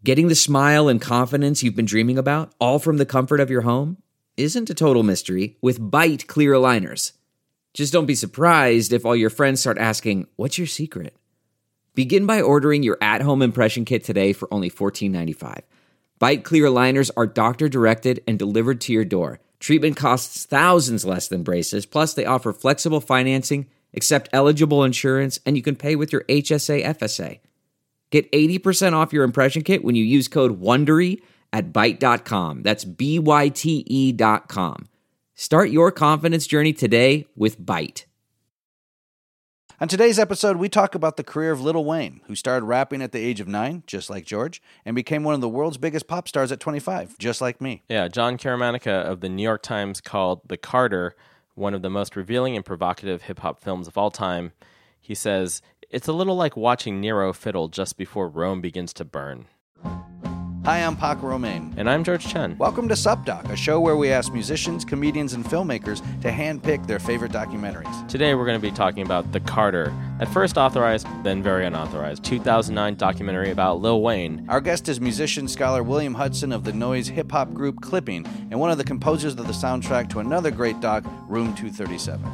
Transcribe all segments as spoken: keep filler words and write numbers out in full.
Getting the smile and confidence you've been dreaming about, all from the comfort of your home, isn't a total mystery with Byte clear aligners. Just don't be surprised if all your friends start asking, "What's your secret?" Begin by ordering your at-home impression kit today for only fourteen ninety-five. Byte clear aligners are doctor-directed and delivered to your door. Treatment costs thousands less than braces, plus they offer flexible financing, accept eligible insurance, and you can pay with your H S A F S A. Get eighty percent off your impression kit when you use code WONDERY at byte dot com. That's B Y T E dot com. Start your confidence journey today with Byte. On today's episode, we talk about the career of Lil Wayne, who started rapping at the age of nine, just like George, and became one of the world's biggest pop stars at twenty-five, just like me. Yeah, John Caramanica of the New York Times called The Carter one of the most revealing and provocative hip-hop films of all time. He says, "It's a little like watching Nero fiddle just before Rome begins to burn." Hi, I'm Paco Romaine. And I'm George Chen. Welcome to SubDoc, a show where we ask musicians, comedians, and filmmakers to handpick their favorite documentaries. Today we're going to be talking about The Carter, at first authorized, then very unauthorized, two thousand nine documentary about Lil Wayne. Our guest is musician scholar William Hudson of the noise hip-hop group Clipping, and one of the composers of the soundtrack to another great doc, Room two thirty-seven.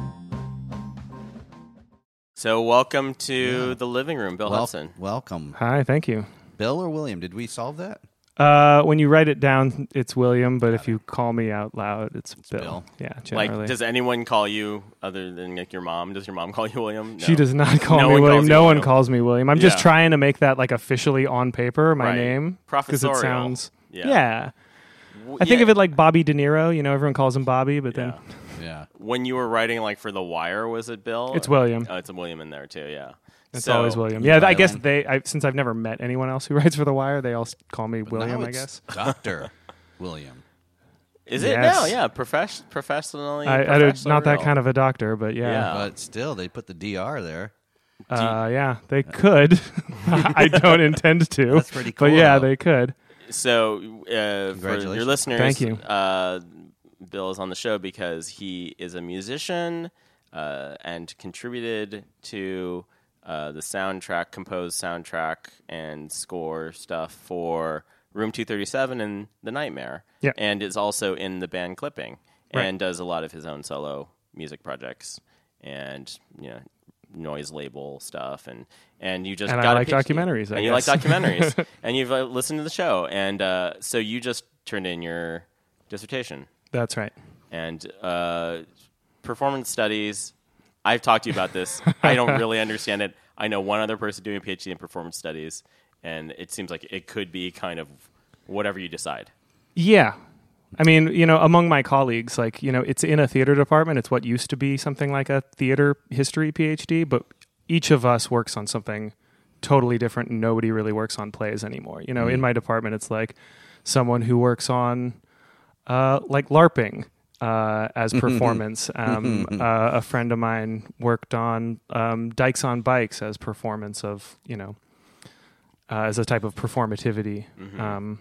So welcome to Yeah. the living room, Bill Wel- Hudson. Welcome. Hi, thank you. Bill or William, did we solve that? Uh, when you write it down, it's William, but if you call me out loud, it's, It's Bill. Bill. Yeah, generally. Like, does anyone call you other than like your mom? Does your mom call you William? No. She does not call No me one William. calls you No one William. calls me William. I'm just Yeah. trying to make that like officially on paper, my Right. name. Because it Professorial. sounds... Yeah. Yeah. W- I think yeah. of it like Bobby De Niro. You know, everyone calls him Bobby, but then Yeah. Yeah. When you were writing like for The Wire, was it Bill? it's William. Oh, it's a William in there too, yeah. It's So- always William. Yeah, I violin. guess they, I, since I've never met anyone else who writes for The Wire, they all s- call me But William, now I it's guess. Doctor William. Is it Yes. now? Yeah, profess- professionally. I, I don't- not that kind of a doctor, but yeah. Yeah. But still, they put the D R there. Uh, yeah, they could. I don't intend to. That's pretty cool, But yeah, though. they could. So, uh, for your Congratulations. listeners, Thank you. Uh, Bill is on the show because he is a musician uh, and contributed to uh, the soundtrack, composed soundtrack and score stuff for Room two thirty-seven and The Nightmare. Yeah. And is also in the band Clipping Right. and does a lot of his own solo music projects and, you know, noise label stuff, and and you just And I got a like P H D. documentaries, I and you guess. like documentaries, and you've uh, listened to the show, and uh, so you just turned in your dissertation That's right. and uh, performance studies. I've talked to you about this. I don't really understand it. I know one other person doing a PhD in performance studies, and it seems like it could be kind of whatever you decide. Yeah. I mean, you know, among my colleagues, like, you know, it's in a theater department. It's what used to be something like a theater history PhD, but each of us works on something totally different, and nobody really works on plays anymore. You know, Mm. in my department, it's like someone who works on, uh, like, LARPing uh, as performance. um, uh, a friend of mine worked on um, Dykes on Bikes as performance of, you know, uh, as a type of performativity. Mhm. Um,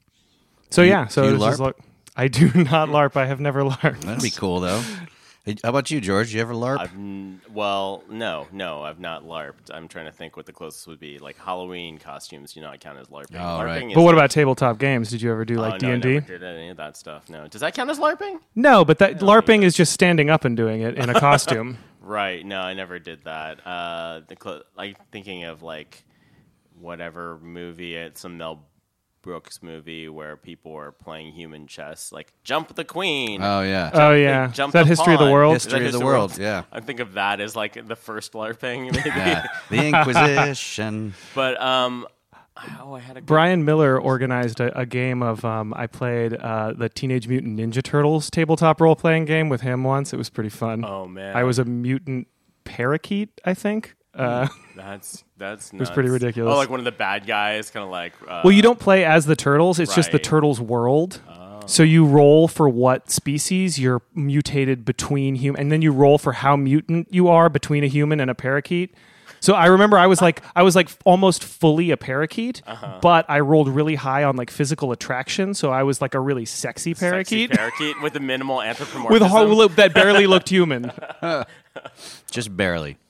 so, Do you- yeah. So do you it's just LARP? like- I do not LARP. I have never LARPed. That'd be cool, though. Hey, how about you, George? You ever LARP? I've n- well, no, no, I've not LARPed. I'm trying to think what the closest would be. Like Halloween costumes do not count as LARPing. Oh, LARPing right. is But what like- about tabletop games? Did you ever do Oh, like no, D and D? I never did any of that stuff. No, does that count as LARPing? No, but that don't LARPing think is just standing up and doing it in a costume. Right. No, I never did that. Uh, the cl- like thinking of like whatever movie, it's some Mel Brooks movie where people were playing human chess, like Jump the Queen. oh, yeah. Oh yeah, Jump is that the History of the Pawn. World? Is that History of the world, yeah. I think of that as like the first LARPing, maybe. Yeah. The Inquisition. But um, oh, I had a good Brian Miller organized a, a game of. Um, I played uh, the Teenage Mutant Ninja Turtles tabletop role playing game with him once. It was pretty fun. Oh man, I was a mutant parakeet, I think. Uh, That's that's. was pretty nuts. ridiculous. Oh, like one of the bad guys, kind of like. Uh, well, you don't play as the turtles. It's just the right. turtles' world. Oh. So you roll for what species you're mutated between human, and then you roll for how mutant you are between a human and a parakeet. So I remember I was like I was like almost fully a parakeet, Uh-huh. but I rolled really high on like physical attraction. So I was like a really sexy parakeet Sexy parakeet with a minimal anthropomorphism. with a whole look that barely looked human. Just barely.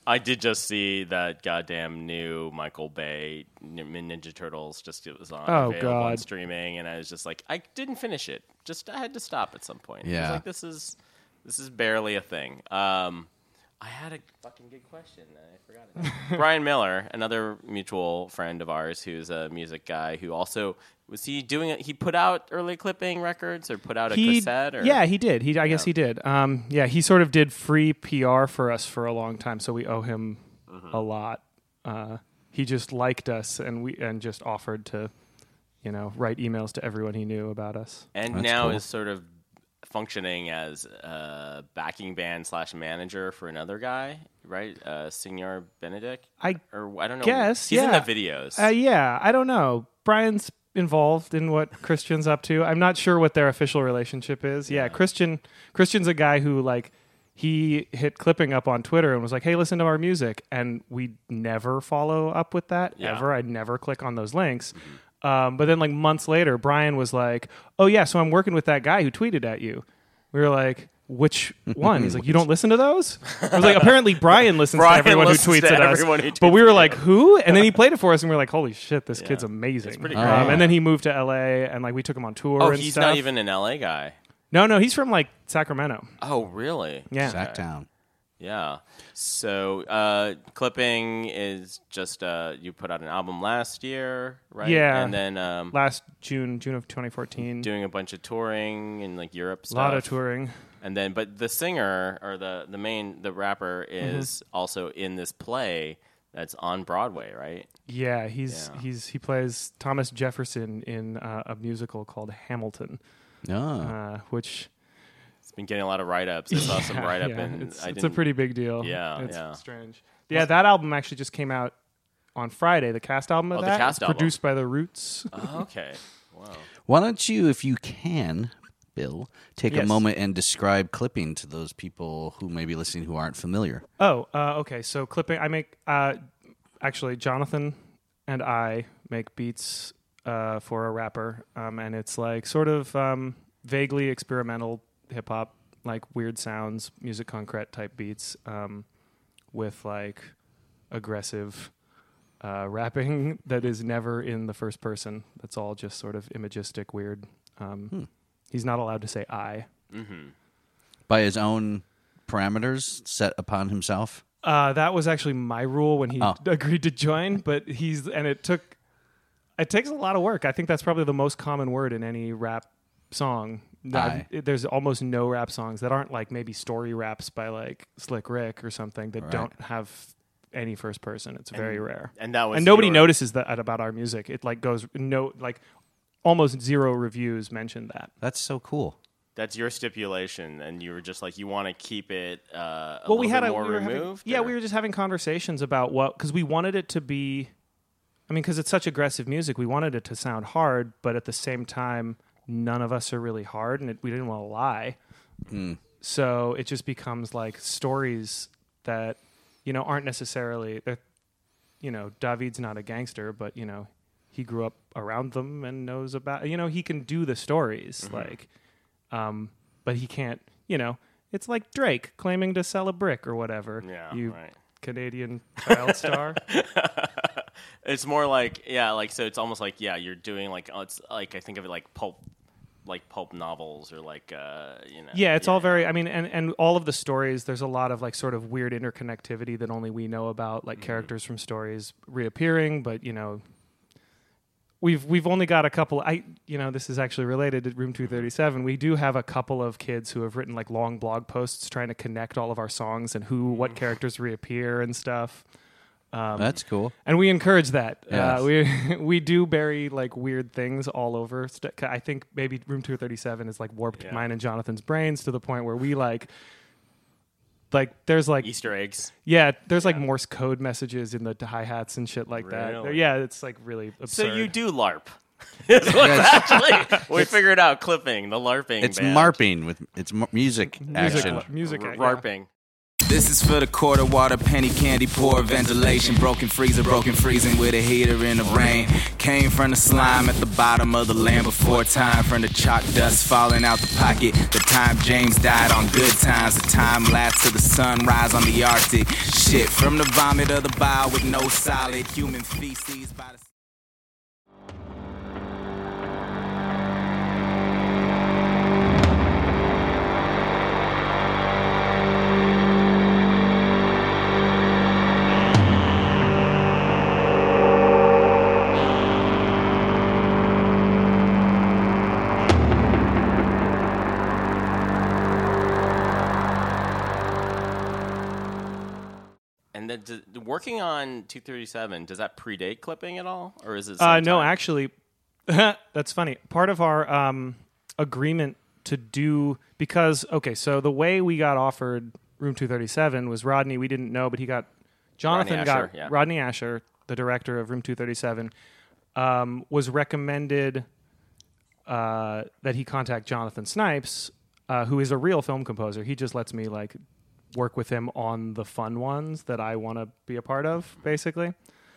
I did just see that goddamn new Michael Bay Ninja Turtles. Just it was on, Oh, available on God. streaming, and I was just like, I didn't finish it. Just I had to stop at some point. I Yeah. was like, this is this is barely a thing. Um, I had a fucking good question. And I forgot it. Brian Miller, another mutual friend of ours, who's a music guy, who also was he doing it? He put out early clipping records or put out a He, cassette? Or? yeah, he did. He, I guess he did. Um, yeah, he sort of did free P R for us for a long time, so we owe him Mm-hmm. a lot. Uh, he just liked us, and we and just offered to, you know, write emails to everyone he knew about us. and That's now cool. is sort of functioning as a backing band slash manager for another guy, right? Uh, Signor Benedict, I or I don't know. guess, he's yeah. in the videos. Uh, yeah, I don't know. Brian's involved in what Christian's up to. I'm not sure what their official relationship is. Yeah, Christian Christian's a guy who like he hit clipping up on Twitter and was like, "Hey, listen to our music," and we never follow up with that Yeah. ever. I'd never click on those links. Um, but then like months later, Brian was like, "Oh yeah, so I'm working with that guy who tweeted at you." We were like, "Which one?" He's like, "You don't listen to those?" I was like, "Apparently Brian listens Brian to everyone who listens tweets to at us." everyone who But we tweets were at like, him. "Who?" And then he played it for us, and we were like, "Holy shit, this kid's amazing." It's pretty Um, great. and then he moved to L A, and like we took him on tour. Oh, and he's stuff. not even an L A guy. No, no, he's from like Sacramento. Oh, really? Yeah. Sacktown. Yeah. So, uh, clipping is just uh, you put out an album last year, right? Yeah. And then um, Last June, June of twenty fourteen. doing a bunch of touring in like Europe A stuff. lot of touring. And then, but the singer or the the main the rapper is Mm-hmm. also in this play that's on Broadway, right? Yeah, he's Yeah. he's he plays Thomas Jefferson in uh, a musical called Hamilton, Oh. uh, which It's been getting a lot of write ups. I saw some yeah, write up, yeah, and it's, I it's a didn't- pretty big deal. Yeah, it's yeah. strange. Yeah, that album actually just came out on Friday. The cast album of Oh, the that. cast it's album. produced by the Roots. Oh, okay. Wow. Why don't you, if you can, Bill, take a Yes. moment and describe clipping to those people who may be listening who aren't familiar? Oh, uh, okay. So clipping, I make uh, actually Jonathan and I make beats uh, for a rapper, um, and it's like sort of um, vaguely experimental hip hop, like weird sounds, music concrete type beats, um, with like aggressive uh, rapping that is never in the first person. That's all just sort of imagistic, weird. Um, Hmm. He's not allowed to say I. Mm-hmm. By his own parameters set upon himself? Uh, that was actually my rule when he Oh. agreed to join, but he's and it took it takes a lot of work. I think that's probably the most common word in any rap song. Not- Aye. it- there's almost no rap songs that aren't like maybe story raps by like Slick Rick or something that Right. don't have any first person. It's very rare, And that was and nobody your- notices that about our music. It like goes no like almost zero reviews mention that. That's so cool. That's your stipulation, and you were just like you want to keep it uh, a well, little we bit had a more we were having- removed. yeah, or- we were just having conversations about what because we wanted it to be. I mean, because it's such aggressive music, we wanted it to sound hard, but at the same time, none of us are really hard, and it, we didn't want to lie. So it just becomes like stories that you know aren't necessarily. they're- You know, David's not a gangster, but you know, he grew up around them and knows about. You know, he can do the stories like. Um, but he can't, you know, it's like Drake claiming to sell a brick or whatever. Yeah, you right. Canadian child star. It's more like yeah, like so. It's almost like yeah, you're doing like oh, it's like I think of it like pulp, like pulp novels or like uh, you know. Yeah, it's all very. I mean, and and all of the stories. There's a lot of like sort of weird interconnectivity that only we know about, like characters from stories reappearing. But you know, we've we've only got a couple. I you know, this is actually related to Room two thirty-seven. We do have a couple of kids who have written like long blog posts trying to connect all of our songs and who what characters reappear and stuff. Um, That's cool. And we encourage that. Yes. Uh, we we do bury like weird things all over. St- I think maybe Room two thirty-seven is like warped Yeah. mine and Jonathan's brains to the point where we like, like there's like Easter eggs. yeah, there's like Morse code messages in the hi hats and shit like that. Really? Yeah, it's like really absurd. So you do LARP. It's what's actually we figured out clipping the LARPing. It's band. marping with it's m- music music, action. music, R- yeah. LARPing. This is for the quarter water, penny candy, poor ventilation. Broken freezer, broken freezing with a heater in the rain. Came from the slime at the bottom of the land before time. From the chalk dust falling out the pocket. The time James died on good times. The time lapse to the sunrise on the Arctic. Shit, from the vomit of the bile with no solid human feces by the... And then, d- working on two thirty-seven, does that predate clipping at all, or is it? Uh, no, sometime? actually, that's funny. Part of our um, agreement to do because okay, so the way we got offered Room two thirty-seven was Rodney. We didn't know, but he got Jonathan Rodney got Asher, yeah. Rodney Asher, the director of Room two thirty-seven, um, was recommended uh, that he contact Jonathan Snipes, uh, who is a real film composer. He just lets me like work with him on the fun ones that I want to be a part of, basically.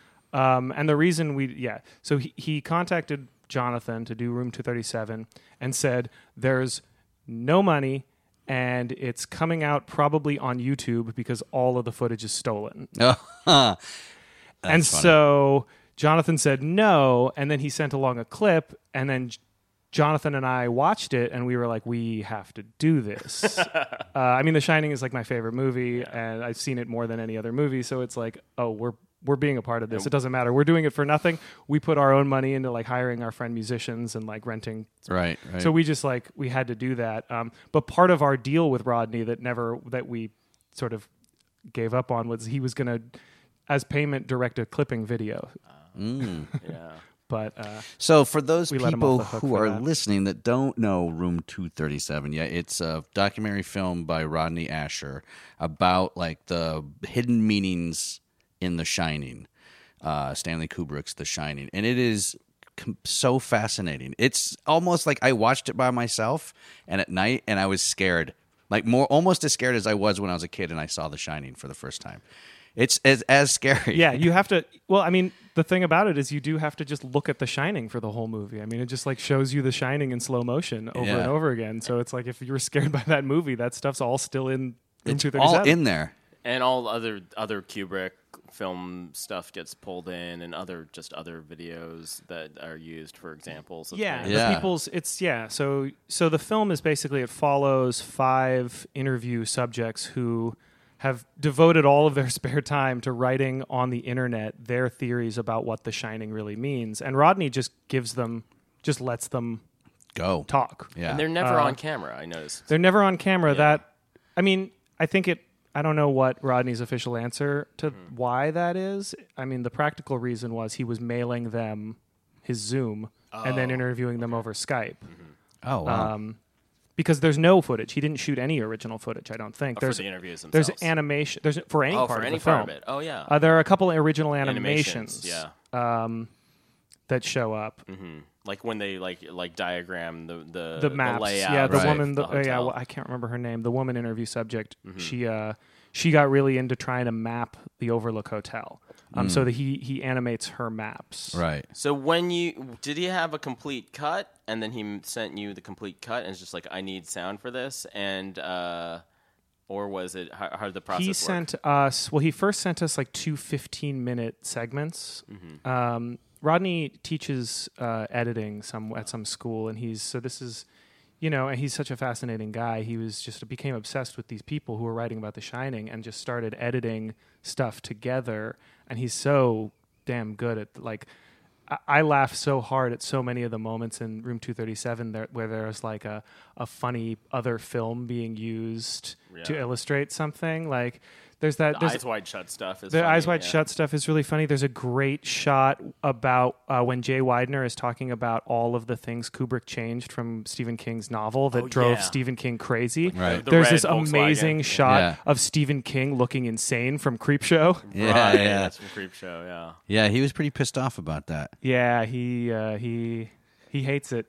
Um, and the reason we, yeah, so he, he contacted Jonathan to do Room two thirty-seven and said, there's no money and it's coming out probably on YouTube because all of the footage is stolen. That's and funny. so Jonathan said no, and then he sent along a clip, and then J- Jonathan and I watched it, and we were like, we have to do this. uh, I mean, The Shining is like my favorite movie, and I've seen it more than any other movie, so it's like, oh, we're we're being a part of this. It doesn't matter. We're doing it for nothing. We put our own money into like hiring our friend musicians and like renting. Right, right. So we just like, we had to do that. Um, but part of our deal with Rodney that never, that we sort of gave up on was he was going to, as payment, direct a clipping video. Mm. Yeah. But uh, So for those We let 'em people off the hook who for are that. listening that don't know Room two thirty-seven yet, it's a documentary film by Rodney Asher about like the hidden meanings in The Shining, uh, Stanley Kubrick's The Shining. And it is com- so fascinating. It's almost like I watched it by myself and at night and I was scared, like more almost as scared as I was when I was a kid and I saw The Shining for the first time. It's as, as scary. yeah, you have to, well, I mean, the thing about it is you do have to just look at The Shining for the whole movie. I mean, it just like shows you The Shining in slow motion over Yeah. and over again. So it's like if you were scared by that movie, that stuff's all still in Room It's two all thirty-seven. in there. And all other other Kubrick film stuff gets pulled in, and other just other videos that are used for examples. Of Yeah, things. Yeah. the people's it's yeah. So so the film is basically it follows five interview subjects who have devoted all of their spare time to writing on the internet their theories about what The Shining really means, and Rodney just gives them, just lets them Go. talk. Yeah. And they're never Uh, on camera. I noticed. They're never on camera. That I mean, I think it. I don't know what Rodney's official answer to Mm-hmm. why that is. I mean, the practical reason was he was mailing them his Zoom and then interviewing them over Skype. Oh, wow. Um, because there's no footage. He didn't shoot any original footage, I don't think. Oh, for there's the interviews There's themselves. animation. There's for any oh, part for of any the part film. of it. Oh, yeah. Uh, there are a couple of original animations, Animations, yeah. um, that show up. hmm Like when they like like diagram the the, The maps, layout. yeah. The Right. woman, the, the uh, yeah, hotel. well, I can't remember her name. The woman interview subject. Mm-hmm. She uh, she got really into trying to map the Overlook Hotel, um, Mm. so that he he animates her maps. right. So when you did he have a complete cut, and then he m- sent you the complete cut, and it's just like I need sound for this, and uh, or was it how, how did the process He work? sent us. Well, he first sent us like two fifteen minute segments. Um, Rodney teaches uh, editing some at some school, and he's so this is, you know, and he's such a fascinating guy. He was just became obsessed with these people who were writing about The Shining, and just started editing stuff together. And he's so damn good at like. I, I laugh so hard at so many of the moments in Room two thirty-seven there, where there's like a, a funny other film being used to Yeah. illustrate something. Like there's that. the there's, Eyes Wide Shut stuff is the funny, Eyes Wide yeah. Shut stuff is really funny. There's a great shot about uh, when Jay Widener is talking about all of the things Kubrick changed from Stephen King's novel that Oh, drove yeah. Stephen King crazy. Right. The There's red this Volkswagen. amazing Yeah. shot Yeah. of Stephen King looking insane from Creepshow. Yeah, Right, yeah. that's from Creepshow. Yeah. Yeah, he was pretty pissed off about that. Yeah, he uh, he he hates it.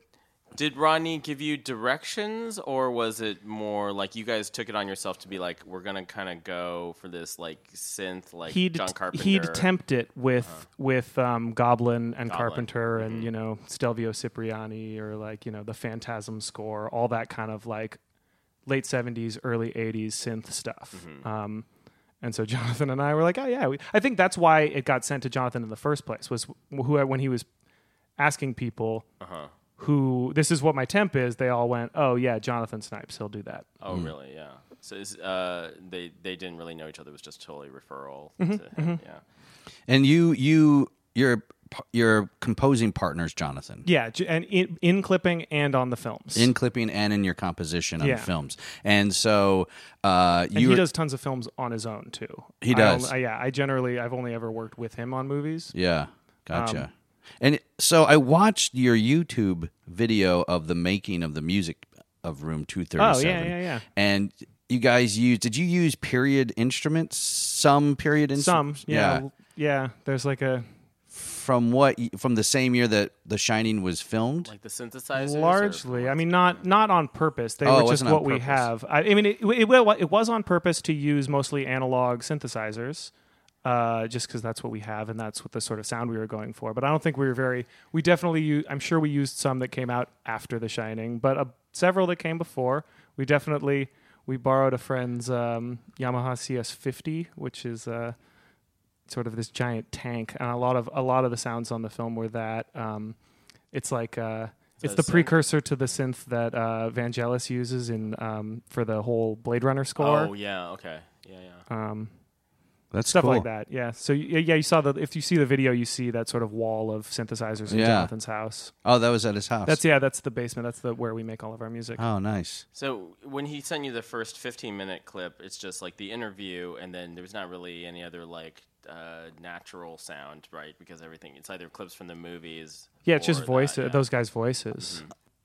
Did Rodney give you directions, or was it more like you guys took it on yourself to be like, we're gonna kind of go for this like synth, like he'd John Carpenter? he'd attempt it with Uh-huh. with um, Goblin and Goblin. Carpenter and Mhm. you know Stelvio Cipriani or like you know the Phantasm score, all that kind of like late seventies, early eighties synth stuff. Mhm. Um, and so Jonathan and I were like, oh yeah, we, I think that's why it got sent to Jonathan in the first place. Was who when he was asking people. Uh-huh. Who this is what my temp is, they all went, oh yeah, Jonathan Snipes, he'll do that. Oh, really? Yeah. So is, uh, they they didn't really know each other. It was just totally referral. To him. Yeah. And you, you, your, your composing partners, Jonathan, Yeah, j- and in, in clipping and on the films. in clipping and in your composition of Yeah. the films. And so uh, and you, he does tons of films on his own too. He I does. only- I- yeah, I generally I've only ever worked with him on movies. yeah, gotcha. Um, and so I watched your YouTube video of the making of the music of Room two thirty-seven. Oh yeah, yeah, yeah. And you guys use? Did you use period instruments? Some period Some, instruments. yeah, l- yeah. There's like a From what? From the same year that The Shining was filmed. Like the synthesizers? or- largely. I mean, not not on purpose. They Oh, it were just wasn't on what we purpose. have. I, I mean, it, it it it was on purpose to use mostly analog synthesizers. Uh, just because that's what we have and that's what the sort of sound we were going for. But I don't think we were very. We definitely used. I'm sure we used some that came out after The Shining, but uh, several that came before. We definitely we borrowed a friend's um, Yamaha C S fifty, which is uh, sort of this giant tank, and a lot of a lot of the sounds on the film were that. Um, it's like uh, it's that the a synth? precursor to the synth that uh, Vangelis uses in um, for the whole Blade Runner score. Oh, yeah. Okay. Yeah, yeah. Um, That's stuff cool. like that. Yeah. So y- yeah, you saw the if you see the video, you see that sort of wall of synthesizers in Yeah. Jonathan's house. Oh, that was at his house. That's yeah, that's the basement. That's the where we make all of our music. Oh, nice. So when he sent you the first fifteen minute clip, it's just like the interview, and then there's not really any other like uh, natural sound, right? Because everything it's either clips from the movies. Yeah, it's just or voice that, yeah. those guys' voices.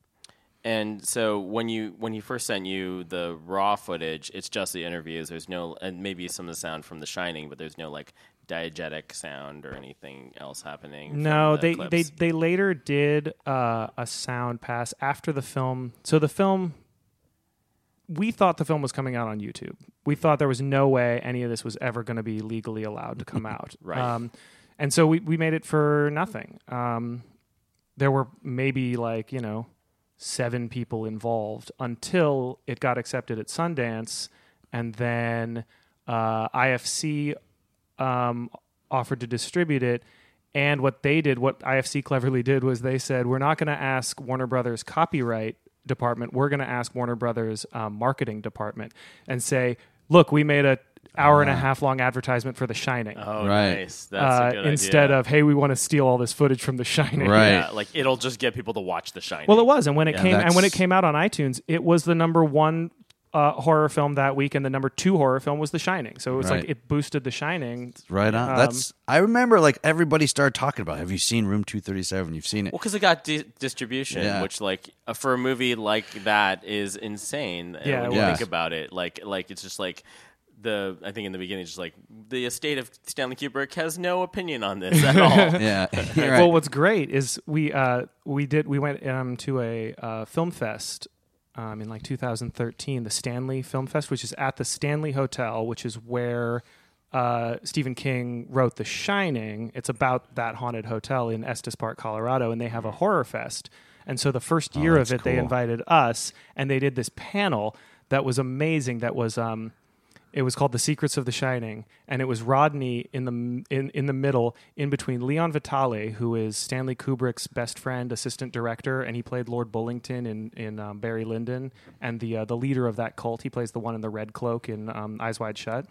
And so when you when he first sent you the raw footage, it's just the interviews. There's no and maybe some of the sound from The Shining, but there's no like diegetic sound or anything else happening. from No, the they, clips. they they later did uh, a sound pass after the film. So the film, we thought the film was coming out on YouTube. We thought there was no way any of this was ever going to be legally allowed to come out. Right. Um, and so we, we made it for nothing. Um, there were maybe like, you know, seven people involved until it got accepted at Sundance. And then uh, I F C um, offered to distribute it. And what they did, what I F C cleverly did, was they said, we're not going to ask Warner Brothers copyright department. We're going to ask Warner Brothers um, marketing department and say, look, we made a hour and a half long advertisement for The Shining. Oh, Right. nice. That's uh, a good instead idea. of, hey, we want to steal all this footage from The Shining. Right. Yeah, like it'll just get people to watch The Shining. Well, it was, and when it Yeah, came and when it that's- came out on iTunes, it was the number one uh, horror film that week, and the number two horror film was The Shining. So it was Right. like it boosted The Shining. Right on. Um, That's. I remember like everybody started talking about. Have you seen Room two thirty-seven? You've seen it. Well, because it got di- distribution, Yeah. which like uh, for a movie like that is insane. uh, Yeah, when it you was. think about it, like like it's just like the I think in the beginning, it's just like the estate of Stanley Kubrick has no opinion on this at all. Yeah. You're right. Well, what's great is we uh, we did we went um, to a uh, film fest um, in like two thousand thirteen, the Stanley Film Fest, which is at the Stanley Hotel, which is where uh, Stephen King wrote The Shining. It's about that haunted hotel in Estes Park, Colorado, and they have a horror fest. And so the first year of that's it, they cool. invited us, and they did this panel that was amazing. That was um, it was called The Secrets of The Shining, and it was Rodney in the in, in the middle, in between Leon Vitale, who is Stanley Kubrick's best friend, assistant director, and he played Lord Bullington in in um, Barry Lyndon, and the uh, the leader of that cult. He plays the one in the red cloak in um, Eyes Wide Shut,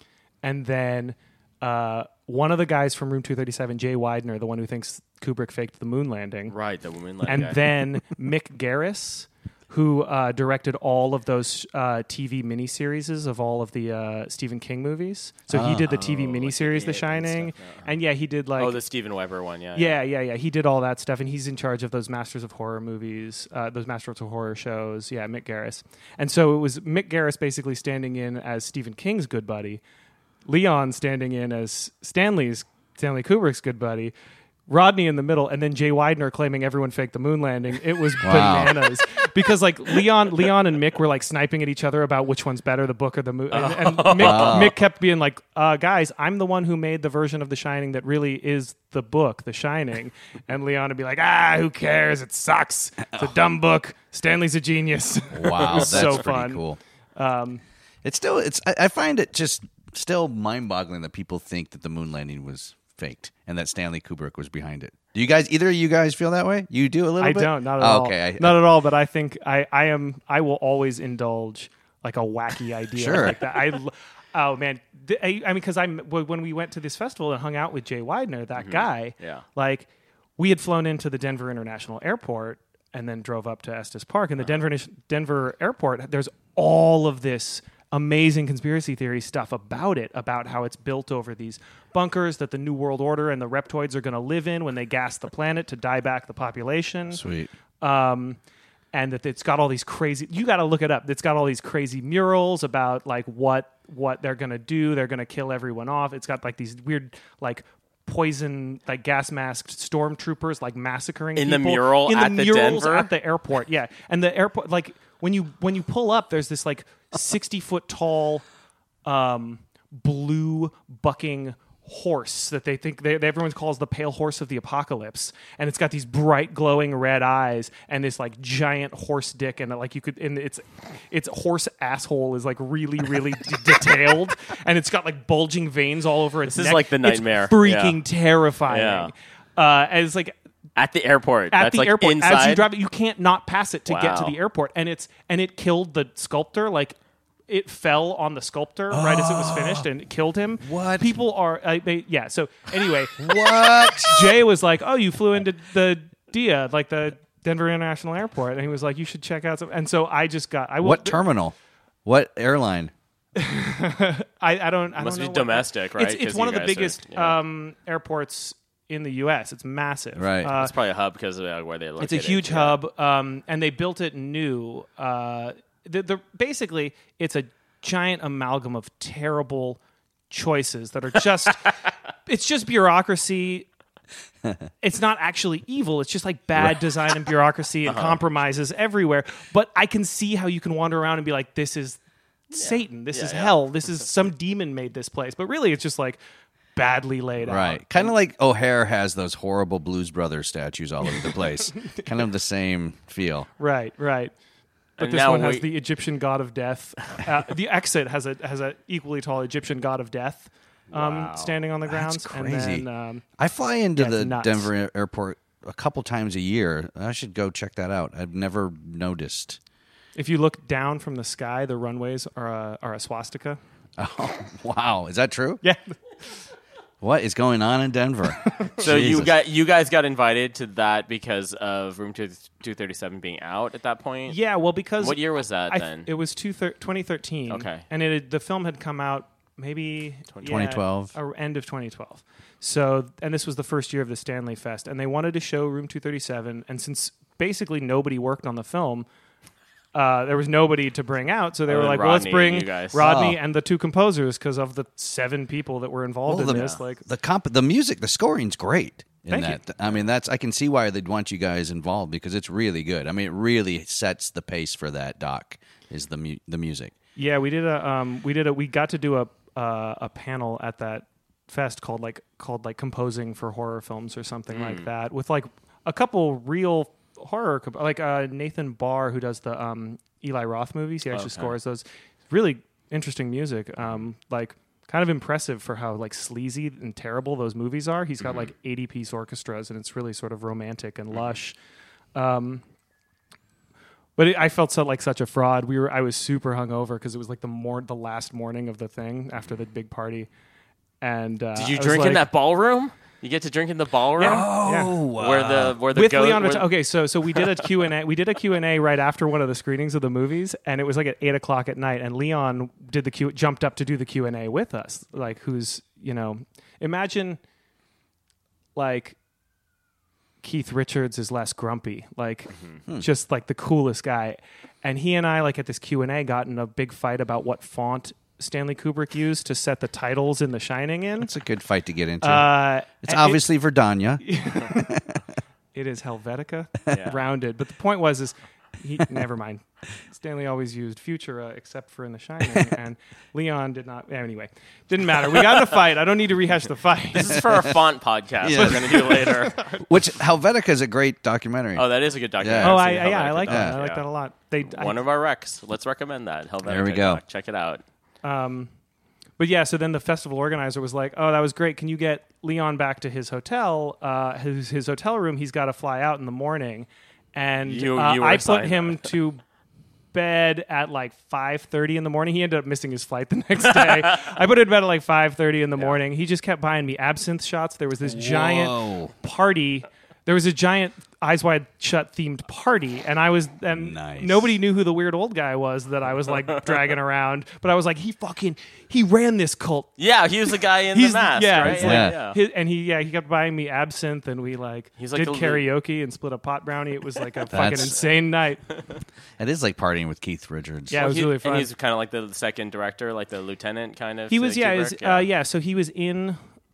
and then uh, one of the guys from Room two thirty-seven, Jay Widener, the one who thinks Kubrick faked the moon landing, Right, the woman like and guy. then Mick Garris, who uh, directed all of those uh, T V miniseries of all of the uh, Stephen King movies. So he did the T V Oh, like miniseries, The It and Shining, stuff, yeah. and yeah, he did like oh, the Steven Weber one, yeah, yeah, yeah, yeah. He did all that stuff, and he's in charge of those Masters of Horror movies, uh, those Masters of Horror shows. Yeah, Mick Garris. And so it was Mick Garris basically standing in as Stephen King's good buddy, Leon standing in as Stanley's Stanley Kubrick's good buddy. Rodney in the middle, and then Jay Weidner claiming everyone faked the moon landing. It was Wow. bananas because like Leon, Leon and Mick were like sniping at each other about which one's better, the book or the movie. And, and Mick, Wow. Mick kept being like, uh, "Guys, I'm the one who made the version of The Shining that really is the book, The Shining." And Leon would be like, "Ah, who cares? It sucks. It's a dumb book. Stanley's a genius." Wow, that's so pretty fun. cool. Um, It's still, it's. I, I find it just still mind-boggling that people think that the moon landing was faked and that Stanley Kubrick was behind it. Do you guys, either of you guys, feel that way? You do a little I bit. don't, not at Oh, all. Okay, I, not at all. But I think I, I am. I will always indulge like a wacky idea Sure. like that. I, lo- oh man, Th- I, I mean, because I'm when we went to this festival and hung out with Jay Weidner, that guy. Yeah. Like we had flown into the Denver International Airport and then drove up to Estes Park. And the Denver Denver Airport, there's all of this amazing conspiracy theory stuff about it, about how it's built over these bunkers that the New World Order and the reptoids are going to live in when they gas the planet to die back the population. Sweet. Um, and that it's got all these crazy, you got to look it up. It's got all these crazy murals about like what, what they're going to do. They're going to kill everyone off. It's got like these weird, like, poison, like gas masked stormtroopers, like massacring In the people. mural in the at the murals Denver? at the airport. Yeah, and the airport, like when you when you pull up, there's this like sixty foot tall, um, blue bucking horse that they think they, everyone calls the pale horse of the apocalypse, and it's got these bright glowing red eyes and this like giant horse dick, and like you could, and its its horse asshole is like really really d- detailed, and it's got like bulging veins all over its This is neck. like the It's nightmare. freaking Yeah. terrifying. Yeah. Uh, and it's like At the airport. at That's the like airport inside. as you drive it, you can't not pass it to get to Wow. the airport, and it's and it killed the sculptor. Like it fell on the sculptor right as it was finished, and it killed him. What? People are? Uh, they, yeah. So anyway, What? Jay was like, "Oh, you flew into the D I A, like the Denver International Airport," and he was like, "You should check out some." And so I just got. I will, What terminal? What airline? I, I don't. I Must don't be know domestic, what, right? It's, it's 'Cause one you of the guys are- biggest yeah. um, airports in the U S. It's massive. Right. Uh, It's probably a hub because of uh, where they're It's located. a huge Yeah. hub, um, and they built it new. Uh, the, the, basically, it's a giant amalgam of terrible choices that are just. It's just bureaucracy. It's not actually evil. It's just like bad design and bureaucracy and compromises everywhere. But I can see how you can wander around and be like, "This is Satan. This Yeah, is yeah. hell. This is some demon made this place." But really, it's just like badly laid out. Right. Kind of like O'Hare has those horrible Blues Brothers statues all over the place. Kind of the same feel. Right, right. But And this now one has we- the Egyptian god of death. Uh, the exit has a has a equally tall Egyptian god of death um, Wow. standing on the grounds. That's crazy. And then, um, I fly into Yeah, it's the nuts. Denver air- airport a couple times a year. I should go check that out. I've never noticed. if you look down from the sky, the runways are a, are a swastika. Oh, wow. Is that true? Yeah, What is going on in Denver? So you Jesus. got you guys got invited to that because of Room two thirty-seven being out at that point? yeah. Well, because What year was that I, then? it was two thir- twenty thirteen. Okay. and it had- the film had come out maybe twenty twelve. yeah, or end of twenty twelve. So, and this was the first year of the Stanley Fest, and they wanted to show Room two thirty-seven, and since basically nobody worked on the film, uh, there was nobody to bring out, so they Other were than like, well, let's Rodney bring and you guys. Rodney Oh. and the two composers because of the seven people that were involved Well, in the, this. Like, the comp, the music, the scoring's great. In Thank that, I mean, that's I can see why they'd want you guys involved because it's really good. I mean, it really sets the pace for that doc. Is the mu- the music? yeah, we did a, um, we did a, we got to do a uh, a panel at that fest called like called like composing for horror films or something like that with like a couple real horror comp- like uh, Nathan Barr, who does the um, Eli Roth movies. He actually Okay. scores those. Really interesting music. Um, like kind of impressive for how like sleazy and terrible those movies are. He's got like eighty piece orchestras, and it's really sort of romantic and lush. Um, but it, I felt so like such a fraud. We were I was super hungover because it was like the mor- the last morning of the thing after the big party. And uh, Did you I was drink in like- that ballroom? You get to drink in the ballroom? Yeah. Where the where the with go- Leon where- Vitale. Okay, so so we did a Q and A. We did a Q and A right after one of the screenings of the movies, and it was like at eight o'clock at night. And Leon did the Q, jumped up to do the Q and A with us. Like, who's you know, imagine like Keith Richards is less grumpy, like just like the coolest guy. And he and I like at this Q and A got in a big fight about what font Stanley Kubrick used to set the titles in The Shining in. It's a good fight to get into. Uh, it's it- obviously Verdania. It is Helvetica, Yeah. rounded. But the point was, is he never mind. Stanley always used Futura, except for in The Shining, and Leon did not. Anyway, didn't matter. We got in a fight. I don't need to rehash the fight. This is for a font podcast Yeah. we're going to do later. Which Helvetica is a great documentary. Oh, that is a good documentary. Yeah. oh, I've I, seen yeah, I Helvetica like doc, that. I like yeah. that a lot. They I- One of our recs. Let's recommend that. Helvetica There we go. doc. Check it out. Um, but yeah, so then the festival organizer was like, "Oh, that was great. Can you get Leon back to his hotel? Uh, his his hotel room. He's got to fly out in the morning." And You- uh, you were I put assigned him that. to bed at like five thirty in the morning. He ended up missing his flight the next day. I put him to bed at like five thirty in the morning. He just kept buying me absinthe shots. There was this giant Whoa. party. There was a giant Eyes Wide Shut themed party, and I was and Nice. nobody knew who the weird old guy was that I was like dragging around. But I was like, he fucking he ran this cult. Yeah, he was the guy in He's the mask, yeah, right? it's Yeah, like yeah. his- and he yeah he kept buying me absinthe, and we like He's like did the- karaoke and split a pot brownie. It was like a fucking That's- insane night. It is like partying with Keith Richards. Yeah, it was He- really fun. And he's kind of like the second director, like the lieutenant kind of. He to was yeah, Kubrick. is, uh, yeah. So he was in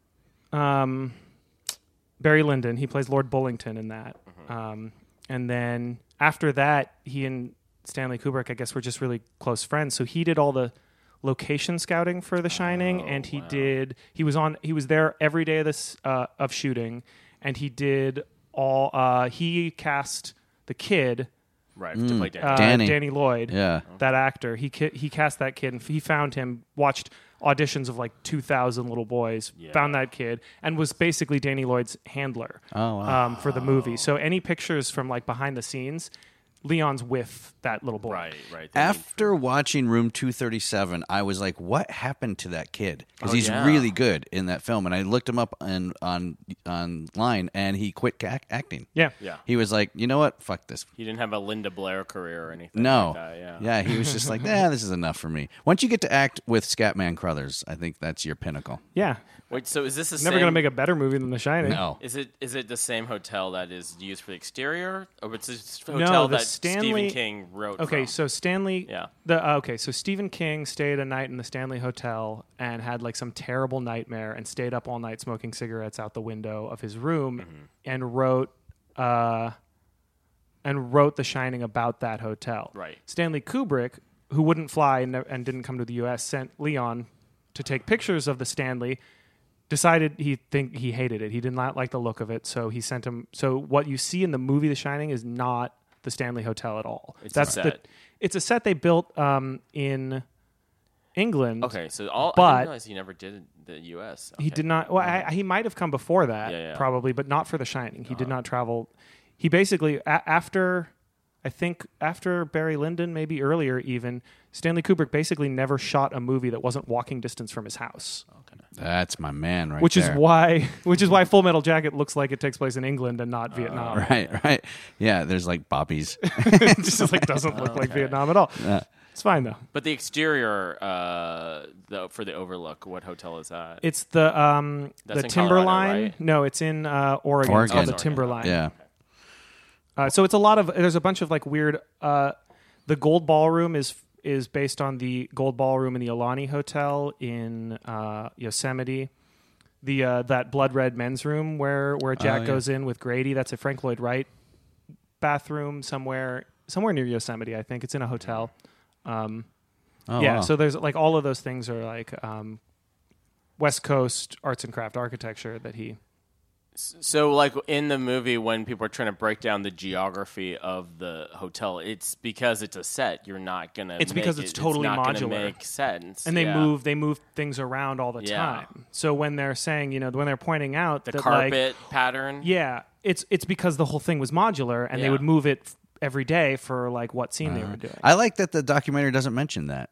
um, Barry Lyndon. He plays Lord Bullington in that. Um, and then after that, he and Stanley Kubrick, I guess, were just really close friends. So he did all the location scouting for The Shining, Oh, and he did. He was on. He was there every day of this uh, of shooting, and he did all. Uh, he cast the kid. Right, to play Danny. Uh, Danny. Danny Lloyd, Yeah. that actor. He ki- he cast that kid, and he found him. Watched auditions of like two thousand little boys. Yeah. Found that kid, and was basically Danny Lloyd's handler. Oh, wow. Um, for the movie. So any pictures from like behind the scenes, Leon's with that little boy. Right, right. They need- After watching Room two thirty-seven, I was like, what happened to that kid? Because Oh, he's yeah. really good in that film. And I looked him up on, on online, and he quit ca- acting. Yeah. Yeah. He was like, you know what? Fuck this. He didn't have a Linda Blair career or anything No. like that. Yeah. he was just like, nah, this is enough for me. Once you get to act with Scatman Crothers, I think that's your pinnacle. Yeah. Wait, so is this the Never same? gonna make a better movie than The Shining. No. Is it is it the same hotel that is used for the exterior, or it's this No, hotel the that Stanley- Stephen King wrote? Okay, from? so Stanley. Yeah. The uh, okay, so Stephen King stayed a night in the Stanley Hotel and had like some terrible nightmare and stayed up all night smoking cigarettes out the window of his room Mm-hmm. and wrote, uh, and wrote The Shining about that hotel. Right. Stanley Kubrick, who wouldn't fly and, and didn't come to the U S, sent Leon to take pictures of the Stanley. Decided he think he hated it. He did not like the look of it, so he sent him. So what you see in the movie The Shining is not the Stanley Hotel at all. It's a That's set. the. It's a set they built um, in England. Okay, so all I But- didn't realize he never did the U S. He Okay. did not. Well, I, he might have come before that, Yeah, yeah. probably, but not for The Shining. He did not travel. He basically a- after, I think after Barry Lyndon, maybe earlier even. Stanley Kubrick basically never shot a movie that wasn't walking distance from his house, That's my man right which there. is why, which is why Full Metal Jacket looks like it takes place in England and not Vietnam. Right, right. Yeah, there's like Bobby's. It just like doesn't look like Vietnam at all. It's fine though. But the exterior, uh, the, for the Overlook, what hotel is that? It's the um That's the in Colorado, Timberline. right? No, it's in uh, Oregon. It's Oregon. called the Oregon. Timberline. Yeah. Uh, so it's a lot of. There's a bunch of like weird. Uh, the Gold Ballroom is is based on the Gold Ballroom in the Alani Hotel in uh, Yosemite. The uh, that blood red men's room where where Jack Oh, yeah. goes in with Grady. That's a Frank Lloyd Wright bathroom somewhere somewhere near Yosemite. I think it's in a hotel. Um, Oh, yeah. wow. So there's like all of those things are like um, West Coast arts and craft architecture that he. So, like in the movie, when people are trying to break down the geography of the hotel, it's because it's a set. You're not gonna. It's make because it- it's totally not gonna modular. make sense. And they Yeah. move they move things around all the Yeah. time. So when they're saying, you know, when they're pointing out the that carpet like, pattern. yeah, it's it's because the whole thing was modular and they Yeah. would move it f- every day for like what scene they were doing. I like that the documentary doesn't mention that.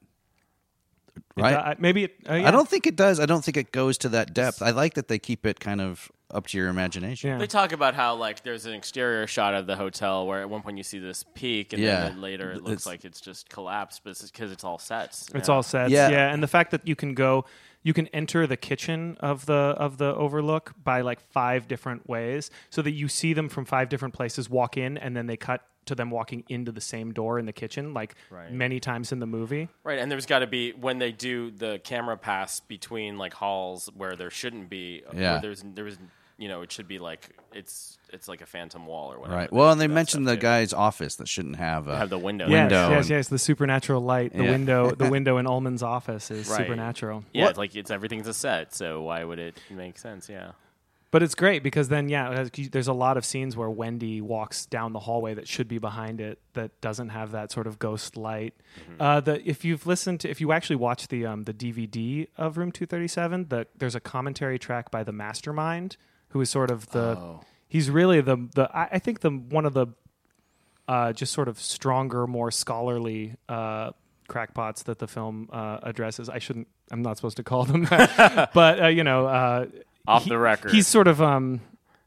It Right? do- I- maybe it, uh, yeah. I don't think it does. I don't think it goes to that depth. I like that they keep it kind of up to your imagination. Yeah. They talk about how like there's an exterior shot of the hotel where at one point you see this peak, and Yeah. then later it looks It's- like it's just collapsed, but it's because it's all sets. It's Yeah. all sets. Yeah. Yeah. and the fact that you can go you can enter the kitchen of the of the Overlook by like five different ways so that you see them from five different places, walk in, and then they cut to them walking into the same door in the kitchen, like Right. many times in the movie. Right, and there's got to be when they do the camera pass between like halls where there shouldn't be. Yeah. Where there's there was you know it should be like it's it's like a phantom wall or whatever. Right. Well, and they do that mentioned the stuff, too. guy's office that shouldn't have a have the window. Yes, Window yes, and- yes. The supernatural light. The Yeah. window, the window in Ullman's office is Right. supernatural. Yeah, What- it's like it's everything's a set, so why would it make sense? Yeah. But it's great because then, yeah, it has- there's a lot of scenes where Wendy walks down the hallway that should be behind it that doesn't have that sort of ghost light. Mm-hmm. Uh, the if you've listened to, if you actually watch the um, the D V D of Room two thirty-seven, the, there's a commentary track by the Mastermind, who is sort of the Oh. he's really the the I, I think the one of the uh, just sort of stronger, more scholarly uh, crackpots that the film uh, addresses. I shouldn't. I'm not supposed to call them that, but uh, you know. Uh, Off he- the record. He's sort of um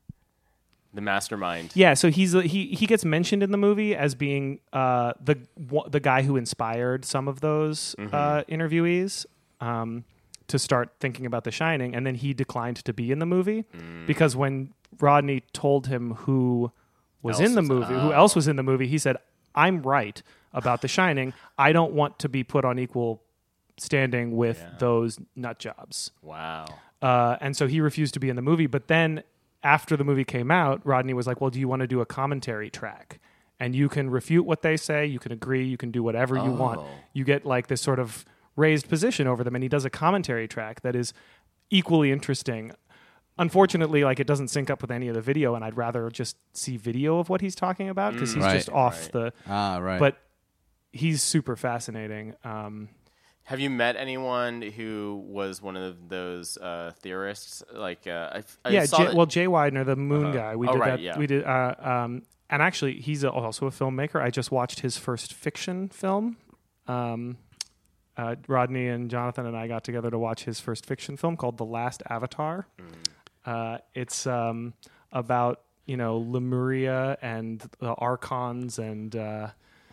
The mastermind. yeah, so he's he he gets mentioned in the movie as being uh the the guy who inspired some of those uh interviewees um to start thinking about The Shining, and then he declined to be in the movie because when Rodney told him who was Else in the was- movie, who else was in the movie, he said, "I'm right about The Shining. I don't want to be put on equal standing with Yeah. those nut jobs." Wow. Uh, and so he refused to be in the movie. But then after the movie came out, Rodney was like, well, do you want to do a commentary track? And you can refute what they say. You can agree. You can do whatever you want. Oh. You get like this sort of raised position over them. And he does a commentary track that is equally interesting. Unfortunately, like it doesn't sync up with any of the video. And I'd rather just see video of what he's talking about because he's Right. just off Right. the... ah right. But he's super fascinating. Um, Have you met anyone who was one of those uh, theorists? Like, uh, I, I yeah, saw Jay, that- well, Jay Widener, the Moon Uh-huh. guy, we Oh, did right, that. yeah. We did, uh, um, and actually, he's a, also a filmmaker. I just watched his first fiction film. Um, uh, Rodney and Jonathan and I got together to watch his first fiction film called The Last Avatar. Mm. Uh, it's um, about you know Lemuria and the archons and uh,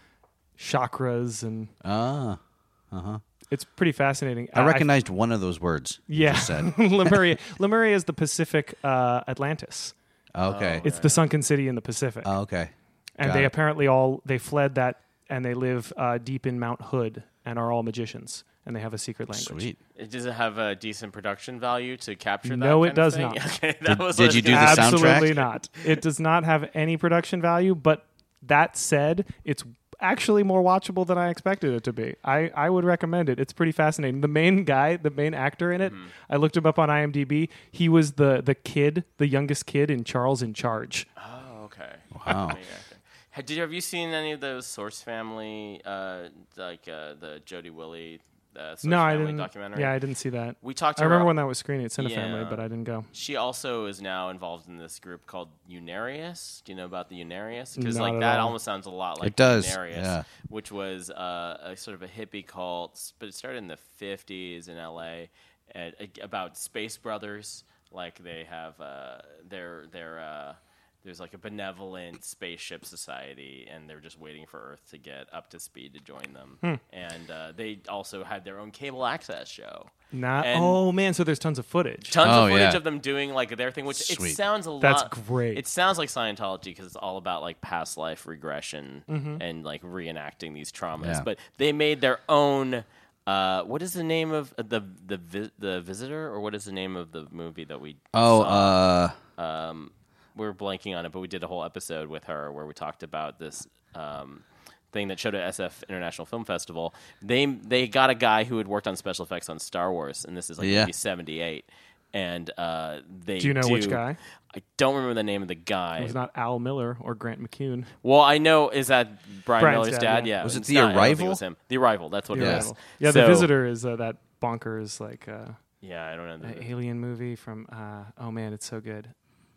chakras, and ah. Uh-huh. it's pretty fascinating. I recognized one of those words. you Yeah, just said. Lemuria. Lemuria is the Pacific uh, Atlantis. Okay. It's the sunken city in the Pacific, Oh, okay. and got they it. apparently all they fled that, and they live uh, deep in Mount Hood, and are all magicians, and they have a secret language. Sweet. It does it have a decent production value to capture that? No, it kind of does thing? not. Okay, that Did- was did what- you do the Absolutely soundtrack? not. It does not have any production value. But that said, it's actually more watchable than I expected it to be. I, I would recommend it. It's pretty fascinating. The main guy, the main actor in it, Mm-hmm. I looked him up on IMDb. He was the the kid, the youngest kid in Charles in Charge. Oh, okay. Wow. Yeah, okay. Had- Did have you seen any of those Source Family, uh, like uh, the Jodie Willie uh, Source No, I Family didn't. documentary? Yeah, I didn't see that. We talked to I remember her. when that was screening at Cinefamily, Yeah. but I didn't go. She also is now involved in this group called Unarius. Do you know about the Unarius? Because Not like at that all. almost sounds a lot like It does, Unarius, yeah. which was uh, a sort of a hippie cult, but it started in the fifties in L A. And, uh, about space brothers. Like they have uh, their their. Uh, There's like a benevolent spaceship society, and they're just waiting for Earth to get up to speed to join them. Hmm. And uh, they also had their own cable access show. Not. And- Oh man, so there's tons of footage. Tons Oh, of footage yeah. of them doing like their thing, which Sweet. it sounds a That's lot. great. It sounds like Scientology because it's all about like past life regression Mm-hmm. and like reenacting these traumas. Yeah. But they made their own. Uh, what is the name of the the vi- the visitor, or what is the name of the movie that we? Oh, saw? uh, um, we're blanking on it, but we did a whole episode with her where we talked about this um, thing that showed at S F International Film Festival. They they got a guy who had worked on special effects on Star Wars, and this is like Yeah. maybe seventy-eight. And uh, they Do you know which guy? I don't remember the name of the guy. It was not Al Miller or Grant McCune. Well, I know is that Brian Brian's Miller's dad, dad? yeah. Yeah. Was it It's The not- I don't think Arrival? It was him. The Arrival. That's what The it Arrival. was. Yeah, The So- Visitor is uh, that bonkers like uh, Yeah, I don't know. The, alien movie from. Uh, oh man, it's so good.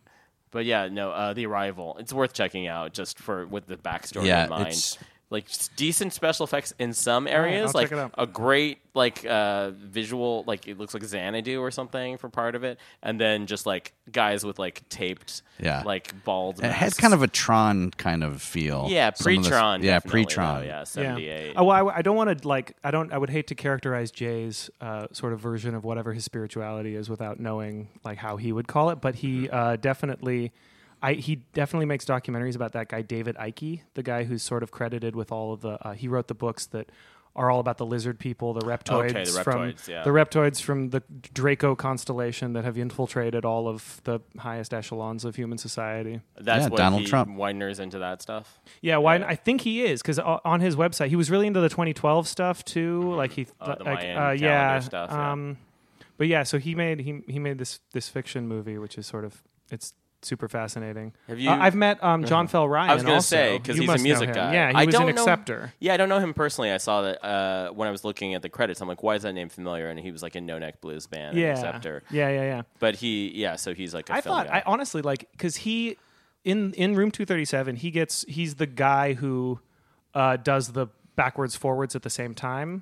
But yeah, no, uh, The Arrival. It's worth checking out just for with the backstory Yeah, in mind. it's- Like s- decent special effects in some right, areas, I'll like check it out. a great like uh, visual, like it looks like Xanadu or something for part of it, and then just like guys with like taped, Yeah. like bald. it had masks. kind of a Tron kind of feel. yeah, Some of the- pre-Tron. Yeah, definitely, pre-Tron. though, Yeah, seventy-eight. Yeah. Oh, well, I, I don't want to like. I don't. I would hate to characterize Jay's uh, sort of version of whatever his spirituality is without knowing like how he would call it. But he uh, definitely. I, he definitely makes documentaries about that guy, David Icke, the guy who's sort of credited with all of the, uh, he wrote the books that are all about the lizard people, the reptoids, Okay, the from reptoids, yeah. the reptoids from the Draco constellation that have infiltrated all of the highest echelons of human society. That's Yeah, what Donald he, Trump. Widener's into that stuff. Yeah, why? I think he is because on his website he was really into the twenty twelve stuff too. Like he, Oh, the like, Mayan uh, calendar yeah, stuff, yeah. Um, but yeah, so he made he he made this this fiction movie, which is sort of it's super fascinating. Have you- Uh, I've met um, John Fell Ryan. I was going to also. say, because You he's a must know music him. guy. Yeah, he I was don't an know, acceptor. Yeah, I don't know him personally. I saw that uh, when I was looking at the credits. I'm like, why is that name familiar? And he was like in No Neck Blues Band, and Yeah, Acceptor. yeah, yeah, yeah. But he, yeah, so he's like a I film thought guy. I honestly like because he in in Room two thirty-seven he gets he's the guy who uh, does the backwards forwards at the same time.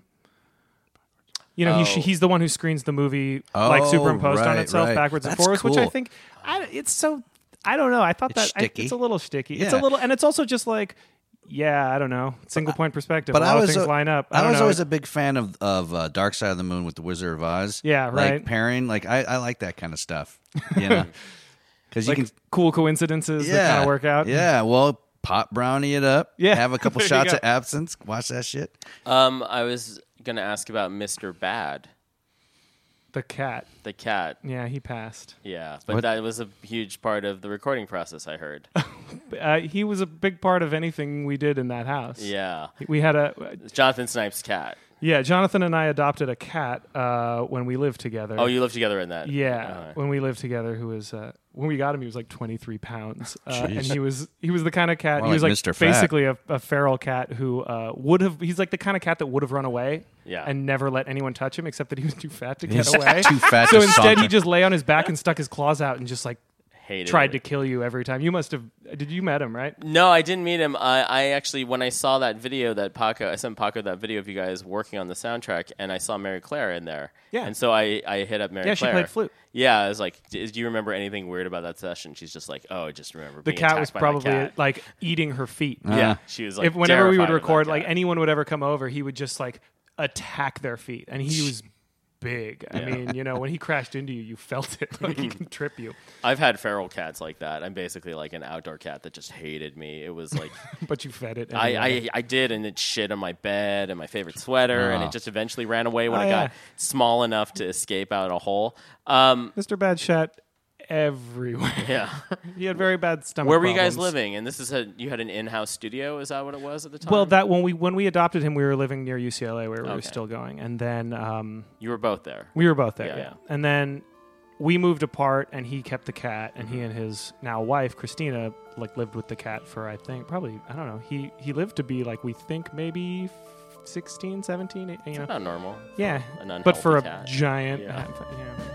You know, Oh. he, he's the one who screens the movie like Oh, superimposed on right, itself right. backwards and That's forwards, which I cool. think I, it's so I don't know. I thought It's that I, shticky. it's a little sticky. It's a Yeah. little, and it's also just like yeah, I don't know, single point perspective. But a lot I was of things a- line up. I, I, don't was know. always a big fan of of uh, Dark Side of the Moon with the Wizard of Oz. Yeah, right. Like pairing, like I, I like that kind of stuff. You know, because you like can cool coincidences yeah that kind of work out. Yeah, well, pop brownie it up. Yeah. have a couple There you shots go. of absinthe. Watch that shit. um, I was going to ask about Mister Bad, The cat. the cat. Yeah, he passed. Yeah, but What? that was a huge part of the recording process, I heard. Uh, he was a big part of anything we did in that house. Yeah. We had a It's Jonathan Snipes' cat. yeah. Jonathan and I adopted a cat uh, when we lived together. Oh, you lived together in that? yeah, Uh, when we lived together. Who was uh, when we got him? He was like twenty-three pounds, uh, and he was he was the kind of cat. More he was like like Mister Fat. basically a, a feral cat who uh, would have. He's like the kind of cat that would have run away. Yeah. and never let anyone touch him, except that he was too fat to He's get away. too fat so to instead, saunter. he just lay on his back and stuck his claws out and just like hated tried it. to kill you every time. You must have. Did you met him, right? No, I didn't meet him. I, I actually, when I saw that video that Paco, I sent Paco that video of you guys working on the soundtrack, and I saw Mary Claire in there. Yeah. And so I, I hit up Mary Yeah, she Claire. played flute. Yeah, I was like, do do you remember anything weird about that session? She's just like, oh, I just remember The being cat attacked was by my probably cat. like eating her feet. Yeah, she was like, if whenever we would terrified of that record, like cat. anyone would ever come over, he would just like attack their feet, and he was big. I mean, you know, when he crashed into you, you felt it. Like he can trip you, I've had feral cats like that. I'm basically like an outdoor cat that just hated me. It was like, but you fed it. I, anyway. I I did, and it shit on my bed and my favorite sweater, and Oh. it just eventually ran away when Oh, it yeah. got small enough to escape out a hole. Um, Mister Bad shat everywhere. yeah. He had very bad stomach. Where were you guys problems. living? And this is a you had an in-house studio. Is that what it was at the time? Well, that when we when we adopted him, we were living near U C L A, where we were Okay. still going, and then um, you were both there. we were both there. Yeah, Yeah, yeah. and then we moved apart, and he kept the cat, and he and his now wife Christina like lived with the cat for I think probably I don't know. He he lived to be like we think maybe sixteen, seventeen, you know. Not normal. Yeah, An but for a unhealthy cat. giant. Yeah. uh, for- yeah.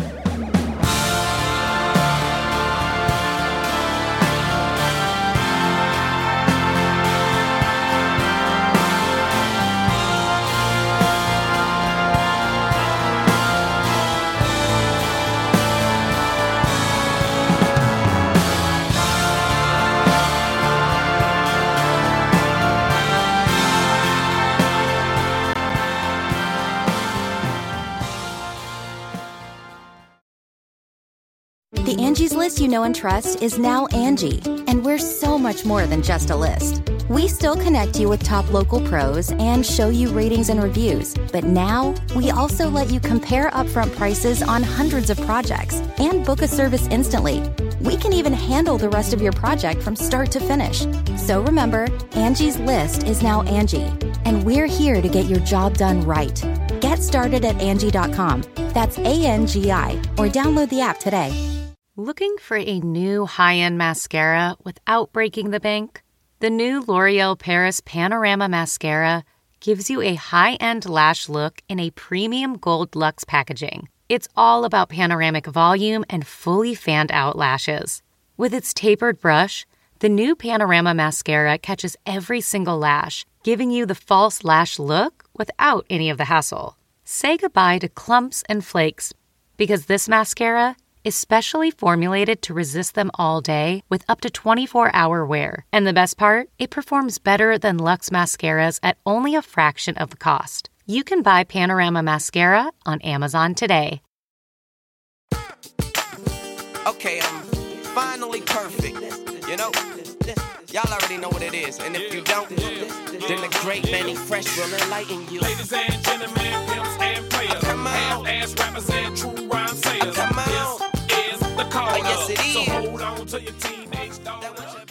The Angie's List you know and trust is now Angie, and we're so much more than just a list. We still connect you with top local pros and show you ratings and reviews, but now we also let you compare upfront prices on hundreds of projects and book a service instantly. We can even handle the rest of your project from start to finish. So remember, Angie's List is now Angie, and we're here to get your job done right. Get started at Angie dot com. That's A N G I, or download the app today. Looking for a new high-end mascara without breaking the bank? The new L'Oreal Paris Panorama Mascara gives you a high-end lash look in a premium gold luxe packaging. It's all about panoramic volume and fully fanned-out lashes. With its tapered brush, the new Panorama Mascara catches every single lash, giving you the false lash look without any of the hassle. Say goodbye to clumps and flakes, because this mascara is specially formulated to resist them all day with up to twenty-four hour wear. And the best part? It performs better than Luxe mascaras at only a fraction of the cost. You can buy Panorama Mascara on Amazon today. Okay, um, finally perfect. You know, y'all already know what it is. And if you don't, then the great Manny Fresh will enlighten you. Ladies and gentlemen, pimps and players, half-ass rappers and true rhyme sayers. Come on. This is the call up. Yes, it is. So hold on to your teenage dog.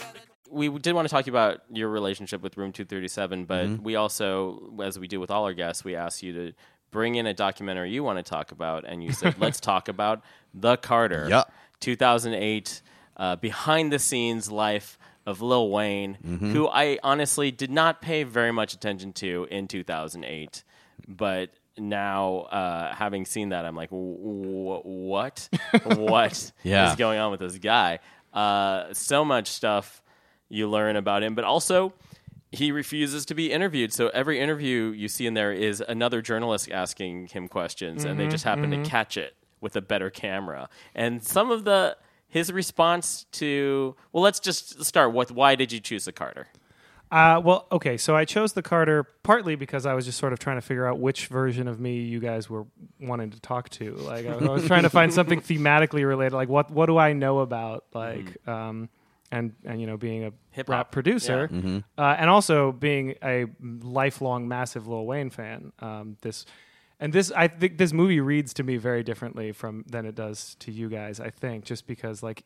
We did want to talk to you about your relationship with Room two thirty-seven, but Mm-hmm. we also, as we do with all our guests, we asked you to bring in a documentary you want to talk about, and you said, let's talk about The Carter, Yup. two thousand eight, uh, behind-the-scenes life of Lil Wayne, Mm-hmm. who I honestly did not pay very much attention to in two thousand eight, but now uh, having seen that, I'm like, w- what? what Yeah. is going on with this guy? Uh, so much stuff you learn about him, but also he refuses to be interviewed. So every interview you see in there is another journalist asking him questions, and they just happen to catch it with a better camera. And some of the his response to well, let's just start with why did you choose the Carter? Uh, well, okay, so I chose the Carter partly because I was just sort of trying to figure out which version of me you guys were wanting to talk to. Like, I was trying to find something thematically related. Like, what what do I know about like, um, and and you know, being a Hip-hop. rap producer, uh, and also being a lifelong massive Lil Wayne fan. Um, this. And this, I think, this movie reads to me very differently from than it does to you guys. I think just because, like,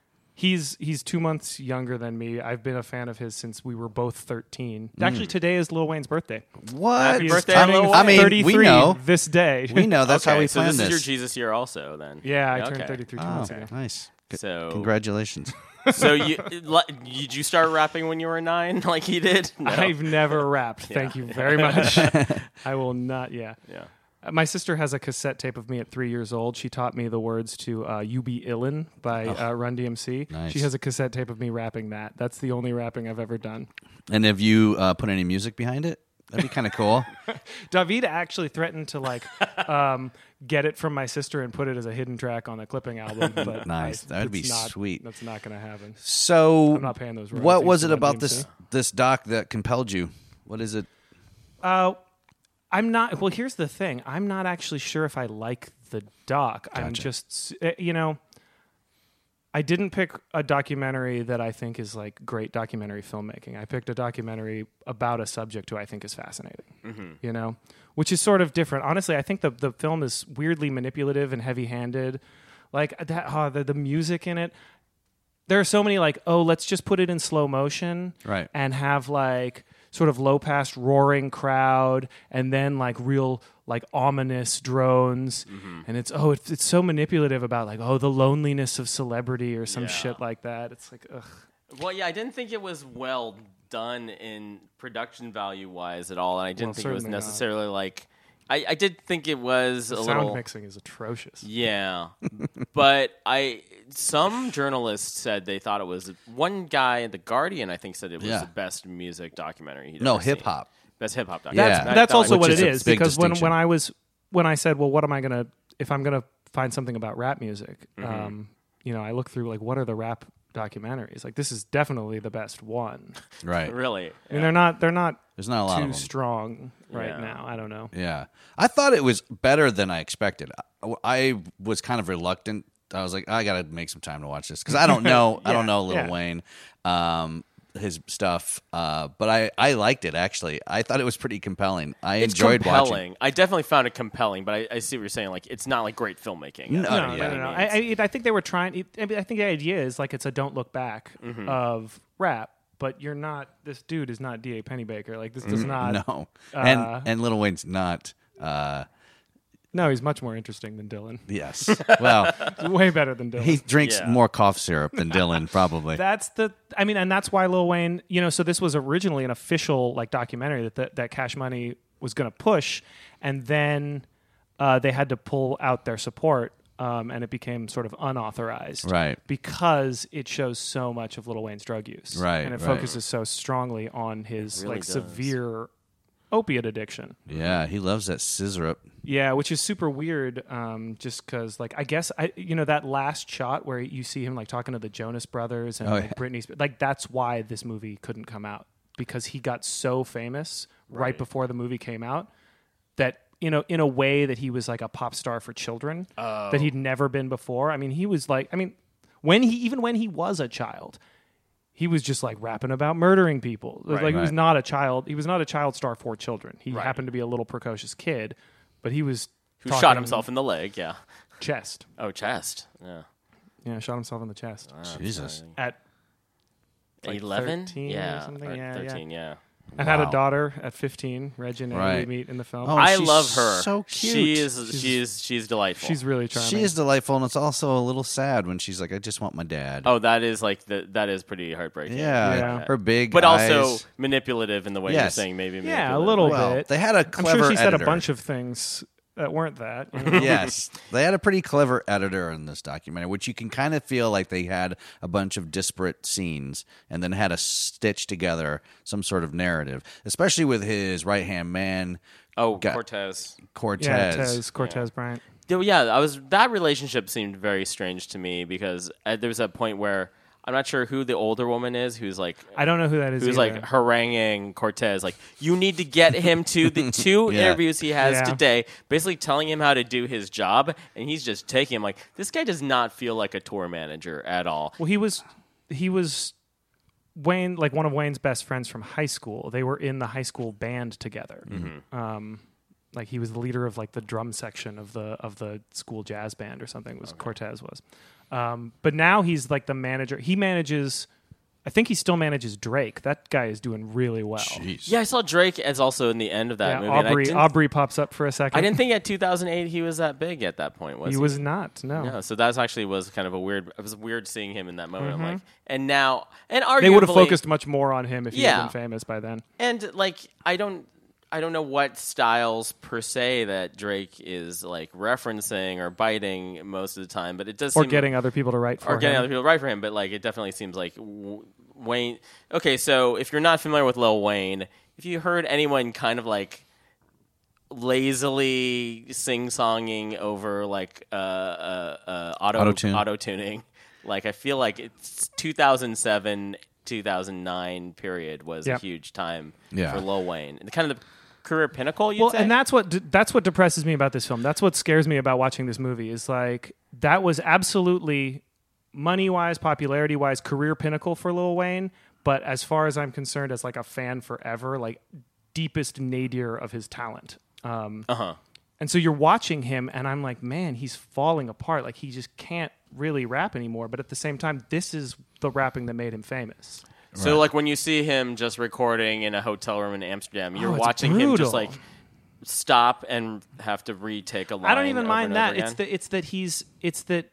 he's he's two months younger than me. I've been a fan of his since we were both thirteen. Actually, today is Lil Wayne's birthday. What? Happy He's birthday, turning Lil Wayne. I mean, we thirty-three know. this day. We know that's okay, how we so planned this is your this. Jesus year also then. Yeah, I Okay. turned thirty-three two Oh, months ago. nice. Good. So Congratulations. so you li- did you start rapping when you were nine like he did? No. I've never rapped. Thank you very much. I will not. Yeah. yeah. Uh, My sister has a cassette tape of me at three years old. She taught me the words to uh, "You Be Illin" by uh, Run D M C. Nice. She has a cassette tape of me rapping that. That's the only rapping I've ever done. And have you uh, put any music behind it? That'd be kind of cool. David actually threatened to like um, get it from my sister and put it as a hidden track on a clipping album. But Nice. I, That would be it's not- sweet. That's not going to happen. So, I'm not paying those what royalties was to it Run about D M C. this this doc that compelled you? What is it? Uh, I'm not. Well, here's the thing. I'm not actually sure if I like the doc. I'm Gotcha. just, uh, you know, I didn't pick a documentary that I think is like great documentary filmmaking. I picked a documentary about a subject who I think is fascinating, you know, which is sort of different. Honestly, I think the, the film is weirdly manipulative and heavy-handed. Like that, oh, the, the music in it. There are so many like, oh, let's just put it in slow motion Right. and have like sort of low past roaring crowd and then like real like ominous drones. And it's, oh, it's, it's so manipulative about like, oh, the loneliness of celebrity or some Yeah. shit like that. It's like, ugh. Well, yeah, I didn't think it was well done in production value wise at all, and I didn't Well, think it was certainly not. necessarily like. I, I did think it was The a sound little. mixing is atrocious. Yeah, but I some journalists said they thought it was one guy at the Guardian. I think said it was Yeah. the best music documentary. He'd No, ever seen. hip hop. Best hip hop Yeah. documentary. That's, I that's thought also it what was it is a is big because when, distinction. when I was when I said, well, what am I gonna if I'm gonna find something about rap music? Mm-hmm. Um, you know, I look through like what are the rap documentaries? Like this is definitely the best one. Right. really. I mean, they're not they're not There's not a lot too of them. strong right Yeah. now. I don't know. Yeah. I thought it was better than I expected. I, I was kind of reluctant. I was like, I got to make some time to watch this because I don't know. I don't know Lil yeah. Wayne, um, his stuff. Uh, but I, I liked it, actually. I thought it was pretty compelling. I It's enjoyed compelling. watching. I definitely found it compelling, but I, I see what you're saying. Like, it's not like great filmmaking. No, That's No, what no, it no, no. means. I, I, I think they were trying. I, mean, I think the idea is like it's a don't look back Mm-hmm. of rap, but you're not. This dude is not D A Pennybaker. Like this does not. Mm, No. uh, and, and Lil Wayne's not. Uh, No, he's much more interesting than Dylan. yes. Well, Way better than Dylan. he drinks Yeah. more cough syrup than Dylan, probably. That's the. I mean, and that's why Lil Wayne. You know, so this was originally an official like documentary that that, that Cash Money was going to push, and then uh, they had to pull out their support, um, and it became sort of unauthorized, Right. Because it shows so much of Lil Wayne's drug use, Right, and it right. focuses so strongly on his really like does. severe opiate addiction. Yeah, he loves that scissor. Yeah, which is super weird. Um, just because, like, I guess I, you know, that last shot where you see him like talking to the Jonas Brothers and Oh, like, yeah. Britney, Spe- like that's why this movie couldn't come out because he got so famous right, before the movie came out that you know, in a way that he was like a pop star for children that he'd never been before. I mean, he was like, I mean, when he even when he was a child, he was just like rapping about murdering people. Right, like he was right. not a child. He was not a child star for children. He Right. happened to be a little precocious kid, but he was Who talking shot himself in the leg? Yeah. chest. Oh, chest. Yeah. Yeah, shot himself in the chest Jesus. at like Eleven. thirteen or Yeah. something? or Yeah, yeah. Thirteen. Yeah. and had a Wow. daughter at fifteen, Regina, who we Right. meet in the film. Oh, I she's love her. so cute. She is. She's- She's she's delightful. She's really charming. She is delightful, and it's also a little sad when she's like, "I just want my dad." Oh, that is like the, that is pretty heartbreaking. yeah, Yeah. her big, But eyes. also manipulative in the way you're Yes. saying. Maybe. yeah, a manipulative. little Well, bit. they had a I'm clever sure she said a editor. bunch of things that weren't that. you know? Yes, they had a pretty clever editor in this documentary, which you can kind of feel like they had a bunch of disparate scenes and then had to stitch together some sort of narrative, especially with his right hand man, Oh, Got- Cortez. Cortez. Yeah, Tez, Cortez Bryant. Yeah, yeah, I was. That relationship seemed very strange to me because uh, there was a point where I'm not sure who the older woman is who's like. I don't know who that is. Who's either. like haranguing Cortez, like, you need to get him to the two Yeah. interviews he has Yeah. today, basically telling him how to do his job, and he's just taking him like, this guy does not feel like a tour manager at all. Well, he was he was Wayne, like one of Wayne's best friends from high school. They were in the high school band together. Mm-hmm. Um, like he was the leader of like the drum section of the of the school jazz band or something. Was Cortez was, um, but now he's like the manager. He manages. I think he still manages Drake. That guy is doing really well. Jeez. Yeah, I saw Drake as also in the end of that Yeah, movie. and I Aubrey didn't, Aubrey pops up for a second. I didn't think at two thousand eight he was that big at that point, was he? he was not. No, No, so that actually was kind of a weird. It was weird seeing him in that moment. I'm like, and now, and arguably, they would have focused much more on him if he Yeah. had been famous by then. And like, I don't, I don't know what styles per se that Drake is like referencing or biting most of the time, but it does Or seem, getting other people to write for or him. getting other people to write for him. But like, it definitely seems like w- Wayne. Okay, so if you're not familiar with Lil Wayne, if you heard anyone kind of like lazily sing-songing over like uh, uh, uh, auto Auto-tune. auto tuning, like I feel like it's two thousand seven, two thousand nine period was Yep. a huge time Yeah. for Lil Wayne, and kind of the career pinnacle. You'd Well, say? and that's what that's what depresses me about this film. That's what scares me about watching this movie. Is like that was absolutely money wise, popularity wise, career pinnacle for Lil Wayne. But as far as I'm concerned, as like a fan forever, like deepest nadir of his talent. Um, uh huh. and so you're watching him, and I'm like, man, he's falling apart. Like he just can't really rap anymore. But at the same time, this is the rapping that made him famous. So like when you see him just recording in a hotel room in Amsterdam, you're Oh, it's watching him just brutal. like stop and have to retake a line. I don't even over mind and that. over It's again. that it's that he's it's that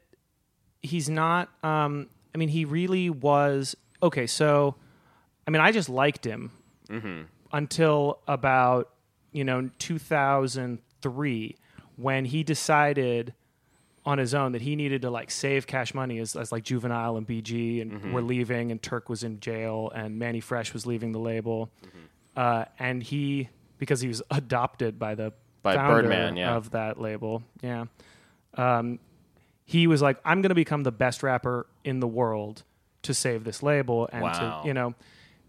he's not. Um, I mean, he really was okay. So, I mean, I just liked him Mm-hmm. until about you know two thousand three when he decided on his own that he needed to like save Cash Money as, as like Juvenile and B G and Mm-hmm. were leaving, and Turk was in jail, and Manny Fresh was leaving the label, Mm-hmm. uh, and he because he was adopted by the By founder Birdman, yeah. of that label, yeah. Um, he was like, I'm going to become the best rapper in the world to save this label, and Wow. to you know,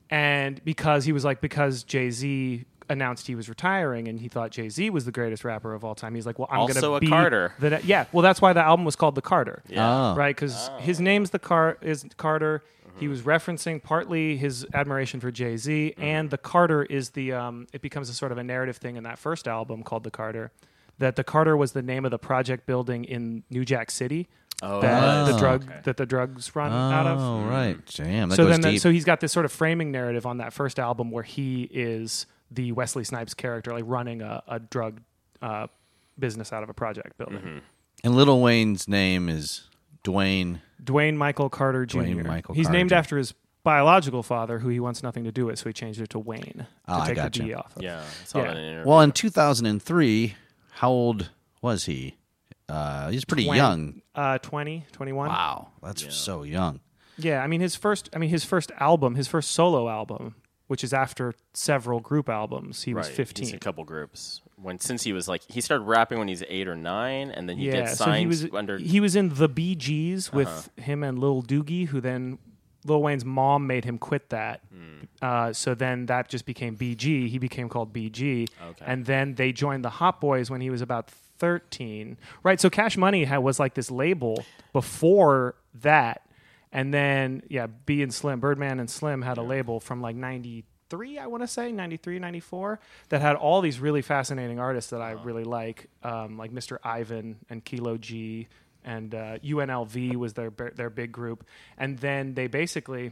and because he was like because Jay-Z announced he was retiring, and he thought Jay-Z was the greatest rapper of all time. He's like, well, I'm going Also to a be Carter. the ne- yeah. Well, that's why the album was called The Carter. Yeah. Oh. Right, because his name's the Car is Carter. He was referencing partly his admiration for Jay Z, and the Carter is the. Um, it becomes a sort of a narrative thing in that first album called The Carter, that the Carter was the name of the project building in New Jack City Oh, that the Oh. drug that the drugs run out of. Oh, right. Damn, that So goes then, the, deep. so he's got this sort of framing narrative on that first album where he is the Wesley Snipes character, like running a, a drug uh, business out of a project building. and Lil Wayne's name is Dwayne. Dwayne Michael Carter Junior Dwayne Michael He's Carter named Junior after his biological father, who he wants nothing to do with, so he changed it to Wayne Oh, to I take gotcha. the D off of. Yeah, I saw Yeah. that in an interview. Well, in two thousand three, how old was he? Uh, he's pretty Twen- young. Uh, twenty, twenty-one. Wow, that's so young. Yeah, I mean his first. I mean his first album, his first solo album, which is after several group albums. He was Right, fifteen. He's in a couple groups. When since he was like he started rapping when he's eight or nine, and then he yeah, gets so signed he was under. he was in the Bee Gees with Uh-huh. him and Lil Doogie, who then Lil Wayne's mom made him quit that. Hmm. Uh, so then that just became B G. He became called B G, Okay. and then they joined the Hot Boys when he was about thirteen. Right. So Cash Money had, was like this label before that And then, yeah, B and Slim, Birdman and Slim had a label from like ninety-three, I want to say, ninety-three, ninety-four, that had all these really fascinating artists that I really like, um, like Mister Ivan and Kilo G, and uh, U N L V was their their big group. And then they basically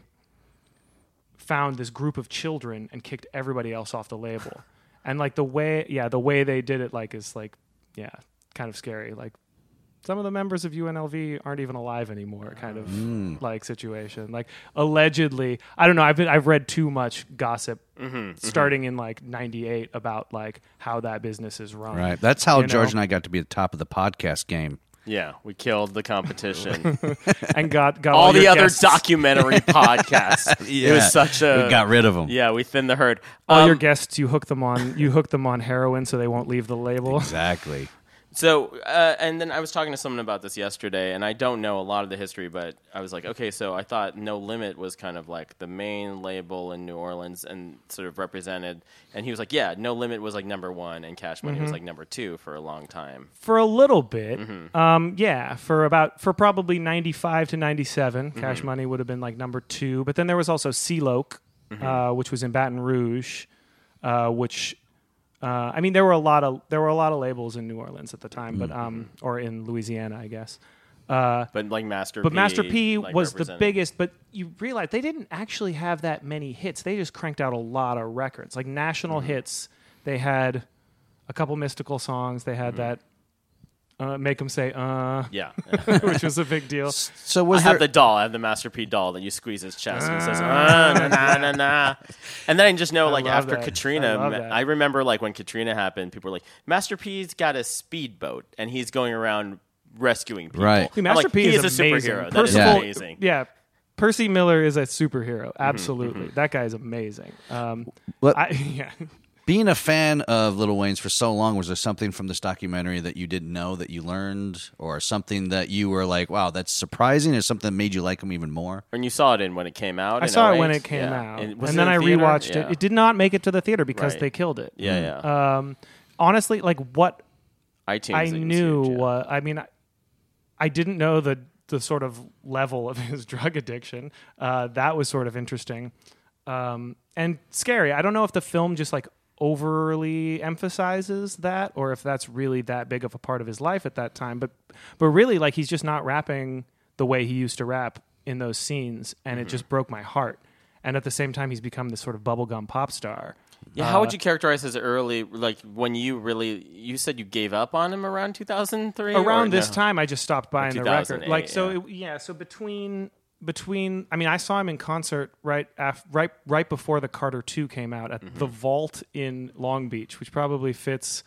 found this group of children and kicked everybody else off the label. And like the way, yeah, the way they did it, like, is like, yeah, kind of scary. Like, some of the members of U N L V aren't even alive anymore, kind of mm. like situation. Like allegedly, I don't know. I've been, I've read too much gossip mm-hmm, starting mm-hmm. in like ninety-eight about like how that business is run. Right. That's how you George know? and I got to be at the top of the podcast game. Yeah, we killed the competition and got got all, all the your other guests. documentary podcasts. Yeah. It was such a we got rid of them. Yeah, we thinned the herd. All um, your guests, you hook them on you hook them on heroin so they won't leave the label. Exactly. So, uh, and then I was talking to someone about this yesterday, and I don't know a lot of the history, but I was like, okay, so I thought No Limit was kind of like the main label in New Orleans and sort of represented, and he was like, yeah, No Limit was like number one, and Cash Money mm-hmm. was like number two for a long time. For a little bit, mm-hmm. um, yeah, for about, for probably ninety-five to ninety-seven, mm-hmm. Cash Money would have been like number two, but then there was also C-Loc, mm-hmm. uh, which was in Baton Rouge, uh, which... Uh, I mean, there were a lot of there were a lot of labels in New Orleans at the time, but um, or in Louisiana, I guess. Uh, but like Master but P, Master P like was the biggest. But you realize they didn't actually have that many hits. They just cranked out a lot of records, like national mm-hmm. hits. They had a couple mystical songs. They had mm-hmm. that uh, make them say uh, yeah, which was a big deal. So was I there... have the doll. I have the Master P doll that you squeeze his chest uh, and he says uh, na na na na. And then I just know, I like after that. Katrina, I, I remember like when Katrina happened, people were like, Master P's got a speedboat and he's going around rescuing people. Right. See, Master like, P he is, is a amazing. superhero. Percival, that is amazing. Yeah. Percy Miller is a superhero. Absolutely. Mm-hmm. That guy is amazing. Um, what? I, yeah. Being a fan of Lil Wayne's for so long, was there something from this documentary that you didn't know that you learned, or something that you were like, wow, that's surprising, or something that made you like him even more? And you saw it in when it came out? I in saw oh eight? it when it came yeah. out. And, and was then it I in theater? rewatched yeah. it. It did not make it to the theater because right. they killed it. Yeah, yeah. Um, honestly, like what iTunes I knew, huge, yeah. uh, I mean, I, I didn't know the, the sort of level of his drug addiction. Uh, that was sort of interesting um, and scary. I don't know if the film just like overly emphasizes that, or if that's really that big of a part of his life at that time. But but really, like, he's just not rapping the way he used to rap in those scenes, and mm-hmm. it just broke my heart. And at the same time, he's become this sort of bubblegum pop star. Yeah, uh, how would you characterize his early, like, when you really, you said you gave up on him around two thousand three? Around this no? time, I just stopped buying the record. Like, so, yeah. It, yeah, so between... Between, I mean, I saw him in concert right af, right right before the Carter two came out at mm-hmm. the Vault in Long Beach, which probably fits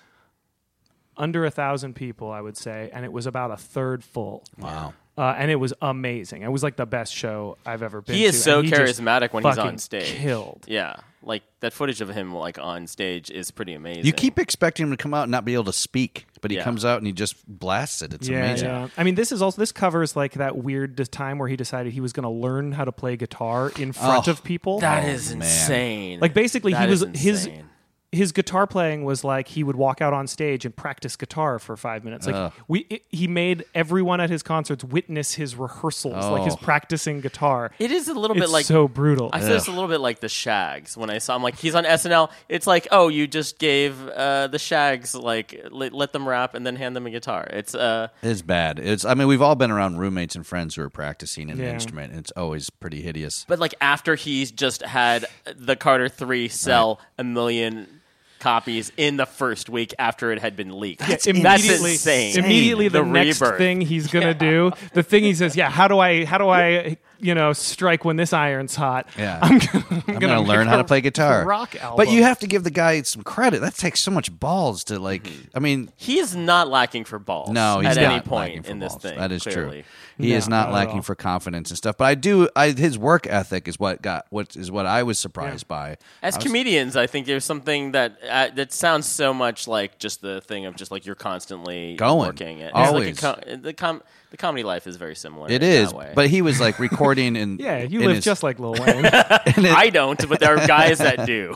under a thousand people, I would say, and it was about a third full. Wow. Uh, and it was amazing. It was like the best show I've ever been to. He is so he charismatic when he's fucking on stage. Killed. Yeah. Like, that footage of him, like, on stage is pretty amazing. You keep expecting him to come out and not be able to speak, but he Yeah. comes out and he just blasts it. It's yeah, amazing. Yeah. I mean, this is also, this covers like that weird time where he decided he was going to learn how to play guitar in front Oh, of people. That Oh, is man. insane. Like, basically, That he is was his insane. his guitar playing was like he would walk out on stage and practice guitar for five minutes. Like Ugh. we, it, he made everyone at his concerts witness his rehearsals, like his Oh. practicing guitar. It is a little It's bit like so brutal. I said it's a little bit like the Shags when I saw him. Like, he's on S N L. It's like, oh, you just gave uh, the Shags, like, let, let them rap and then hand them a guitar. It's uh, It's bad. It's. I mean, we've all been around roommates and friends who are practicing an Yeah. instrument, and it's always pretty hideous. but like after he's just had the Carter three sell a million copies in the first week after it had been leaked. Yeah, That's immediately, insane. Immediately, the, The next rebirth. thing he's gonna do, the thing he says, yeah, how do I, how do I, you know, strike when this iron's hot? Yeah. I'm gonna, I'm I'm gonna make learn a how to play guitar. Rock album. But you have to give the guy some credit. That takes so much balls to like. I mean, He is not lacking for balls. no, he's at not any point lacking for in this balls. thing. That is clearly. true. He No, is not not at lacking all. for confidence and stuff. But I do. I, his work ethic is what got what is what I was surprised by. As I was- comedians, I think there's something that uh, that sounds so much like just the thing of just like you're constantly Going. working it. It's Always. Like a com- the com- the comedy life is very similar. It in is, that way. but he was like recording in. yeah, you in live his- just like Lil Wayne. I don't, but there are guys that do.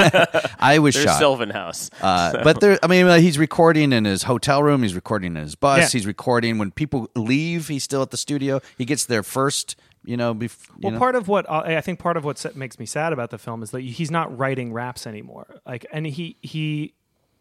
I was There's shocked. Sylvan House. Uh, So- But there, I mean, uh, he's recording in his hotel room. He's recording in his bus. Yeah. He's recording when people leave. He's still at the studio. He gets there first You know, bef- you Well, know? part of what uh, I think part of what sa- makes me sad about the film is that he's not writing raps anymore. Like, and he he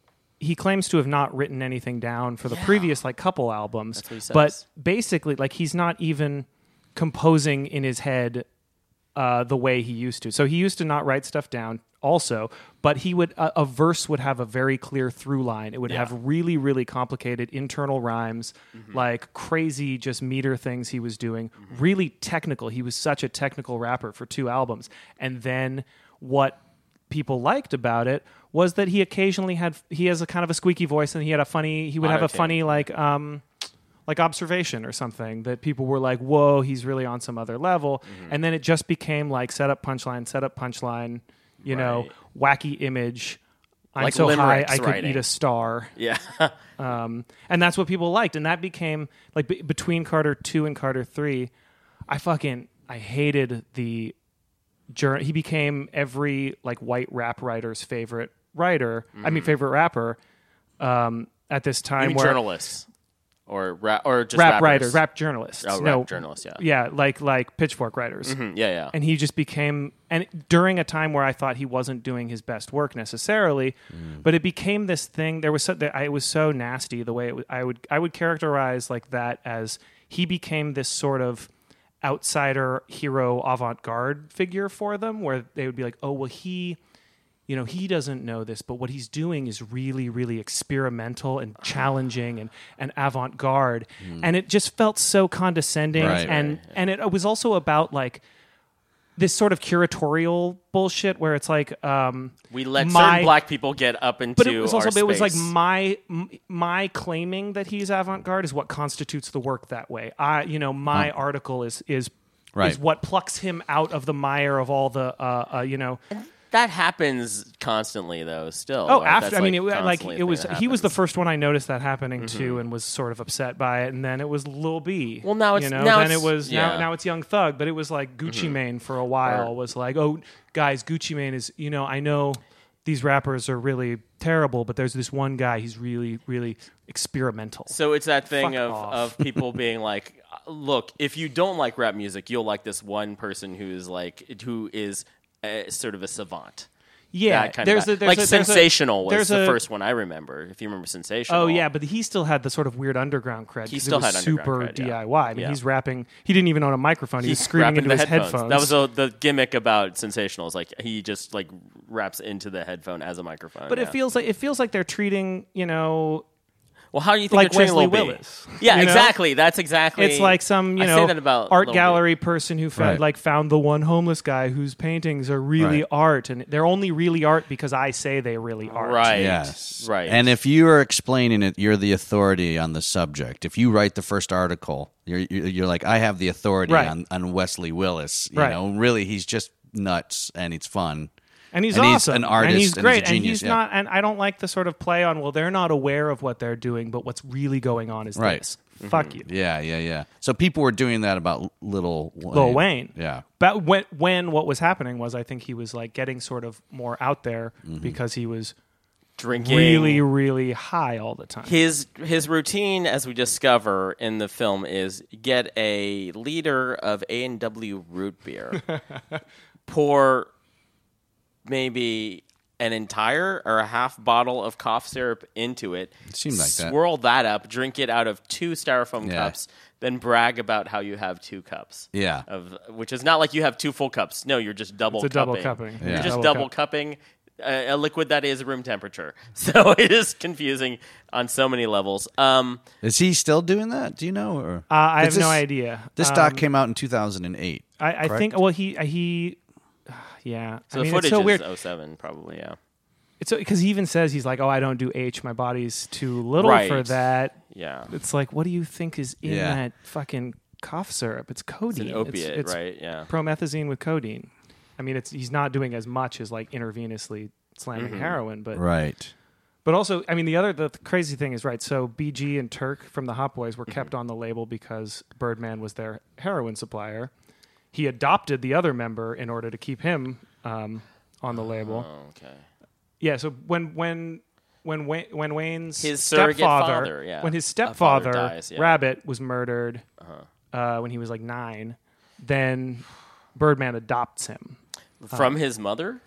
he claims to have not written anything down for the previous like couple albums. That's what he says. But basically, like, he's not even composing in his head uh, the way he used to. So he used to not write stuff down also, but he would uh, a verse would have a very clear through line. It would Yeah. have really, really complicated internal rhymes, Mm-hmm. like crazy just meter things he was doing, really technical. He was such a technical rapper for two albums. And then what people liked about it was that he occasionally had he has a kind of a squeaky voice, and he had a funny he would have a Auto-tune. funny like um like observation or something that people were like, whoa, he's really on some other level. Mm-hmm. And then it just became like set up punchline, set up punchline, you know, wacky image. I'm Like so high limericks I could writing. eat a star. Yeah. Um, and that's what people liked. And that became like b- between Carter two and Carter three, I fucking I hated the jour- he became every like white rap writer's favorite writer. I mean favorite rapper um, at this I time mean, where journalists or ra- or just rap rappers. writers, rap journalists. Oh, rap no, journalists, yeah. Yeah, like like Pitchfork writers. Mhm, yeah, yeah. And he just became, and during a time where I thought he wasn't doing his best work necessarily, but it became this thing. There was so, that I, it was so nasty the way it was, I would I would characterize like that as he became this sort of outsider hero avant-garde figure for them, where they would be like, oh well, he. You know, he doesn't know this, but what he's doing is really, really experimental and challenging and, and avant-garde. And it just felt so condescending. Right. and and it, it was also about like this sort of curatorial bullshit where it's like um, We let my- certain black people get up into but it was also our but it was like space. my m- my claiming that he's avant-garde is what constitutes the work that way. I you know my article is is Right. is what plucks him out of the mire of all the uh, uh, you know. That happens constantly, though. Still. Oh, Like, after that's, I mean, it, like constantly a it thing was. that He was the happens. first one I noticed that happening to, and was sort of upset by it. And then it was Lil B. Well, now you it's- know. now then it's- it was now yeah. now it's Young Thug, but it was like Gucci Mane for a while. Or- was like, oh, guys, Gucci Mane is. You know, I know these rappers are really terrible, but there's this one guy. He's really, really experimental. So it's that thing Fuck of, off. of people being like, look, if you don't like rap music, you'll like this one person who's like, who is uh sort of a savant. Yeah, That kind there's of a, there's like a, there's a- Sensational was there's the a- first one I remember. If you remember Sensational. Oh yeah, but he still had the sort of weird underground cred. He 'cause still it was had underground super cred, yeah. D I Y. I mean, Yeah. he's rapping. He didn't even own a microphone. He was He's screaming rapping into the his headphones. That was a, the gimmick about Sensational. Is like he just like raps into the headphone as a microphone. But yeah. it feels like it feels like they're treating, you know, well, how do you think like they're treating Wesley Lil B? Willis. Yeah, you know? exactly. That's exactly. It's like some, you I know, say that about art Lil B. gallery person who found, Right. like found the one homeless guy whose paintings are really Right. art, and they're only really art because I say they really are. Right. Yes. Right. And if you are explaining it, you're the authority on the subject. If you write the first article, you're you're, you're like, I have the authority Right. on, on Wesley Willis. You Right. know, really, he's just nuts and it's fun. And he's And he's awesome. an artist and he's and he's great. a genius, and he's yeah. not. And I don't like the sort of play on. Well, they're not aware of what they're doing, but what's really going on is Right. this. Fuck you. Yeah, yeah, yeah. So people were doing that about Little Wayne. Lil Wayne. Yeah. But when when what was happening was, I think he was like getting sort of more out there Mm-hmm. because he was drinking really, really high all the time. His his routine, as we discover in the film, is get a liter of A and W root beer, pour maybe an entire or a half bottle of cough syrup into it. It seemed like that. Swirl that up, drink it out of two styrofoam Yeah. cups, then brag about how you have two cups. Yeah. Of which is not like you have two full cups. No, you're just double. It's a double cupping. cupping. You're Yeah. just Double double cup. cupping a, a liquid that is room temperature. So it is confusing on so many levels. Um, Is he still doing that? Do you know? Or Uh, I have Is no this- idea. This doc Um, came out in two thousand eight. I, I correct? think. Well, he he. Yeah. so I mean, the footage it's so weird. is oh seven, probably. Yeah. It's because he even says he's like, oh, I don't do H. My body's too little Right. for that. Yeah. It's like, what do you think is in Yeah. that fucking cough syrup? It's codeine. It's an opiate, it's, right? Yeah. Promethazine with codeine. I mean, it's he's not doing as much as like intravenously slamming Mm-hmm. heroin, but Right. but also, I mean, the other the crazy thing is right. So B G and Turk from the Hot Boys were Mm-hmm. kept on the label because Birdman was their heroin supplier. He adopted the other member in order to keep him um, on the label. Oh, okay. Yeah. So when when when Wayne, when Wayne's His surrogate stepfather, father, yeah. when his A father stepfather dies, yeah. Rabbit was murdered uh, when he was like nine, then Birdman adopts him. From his mother?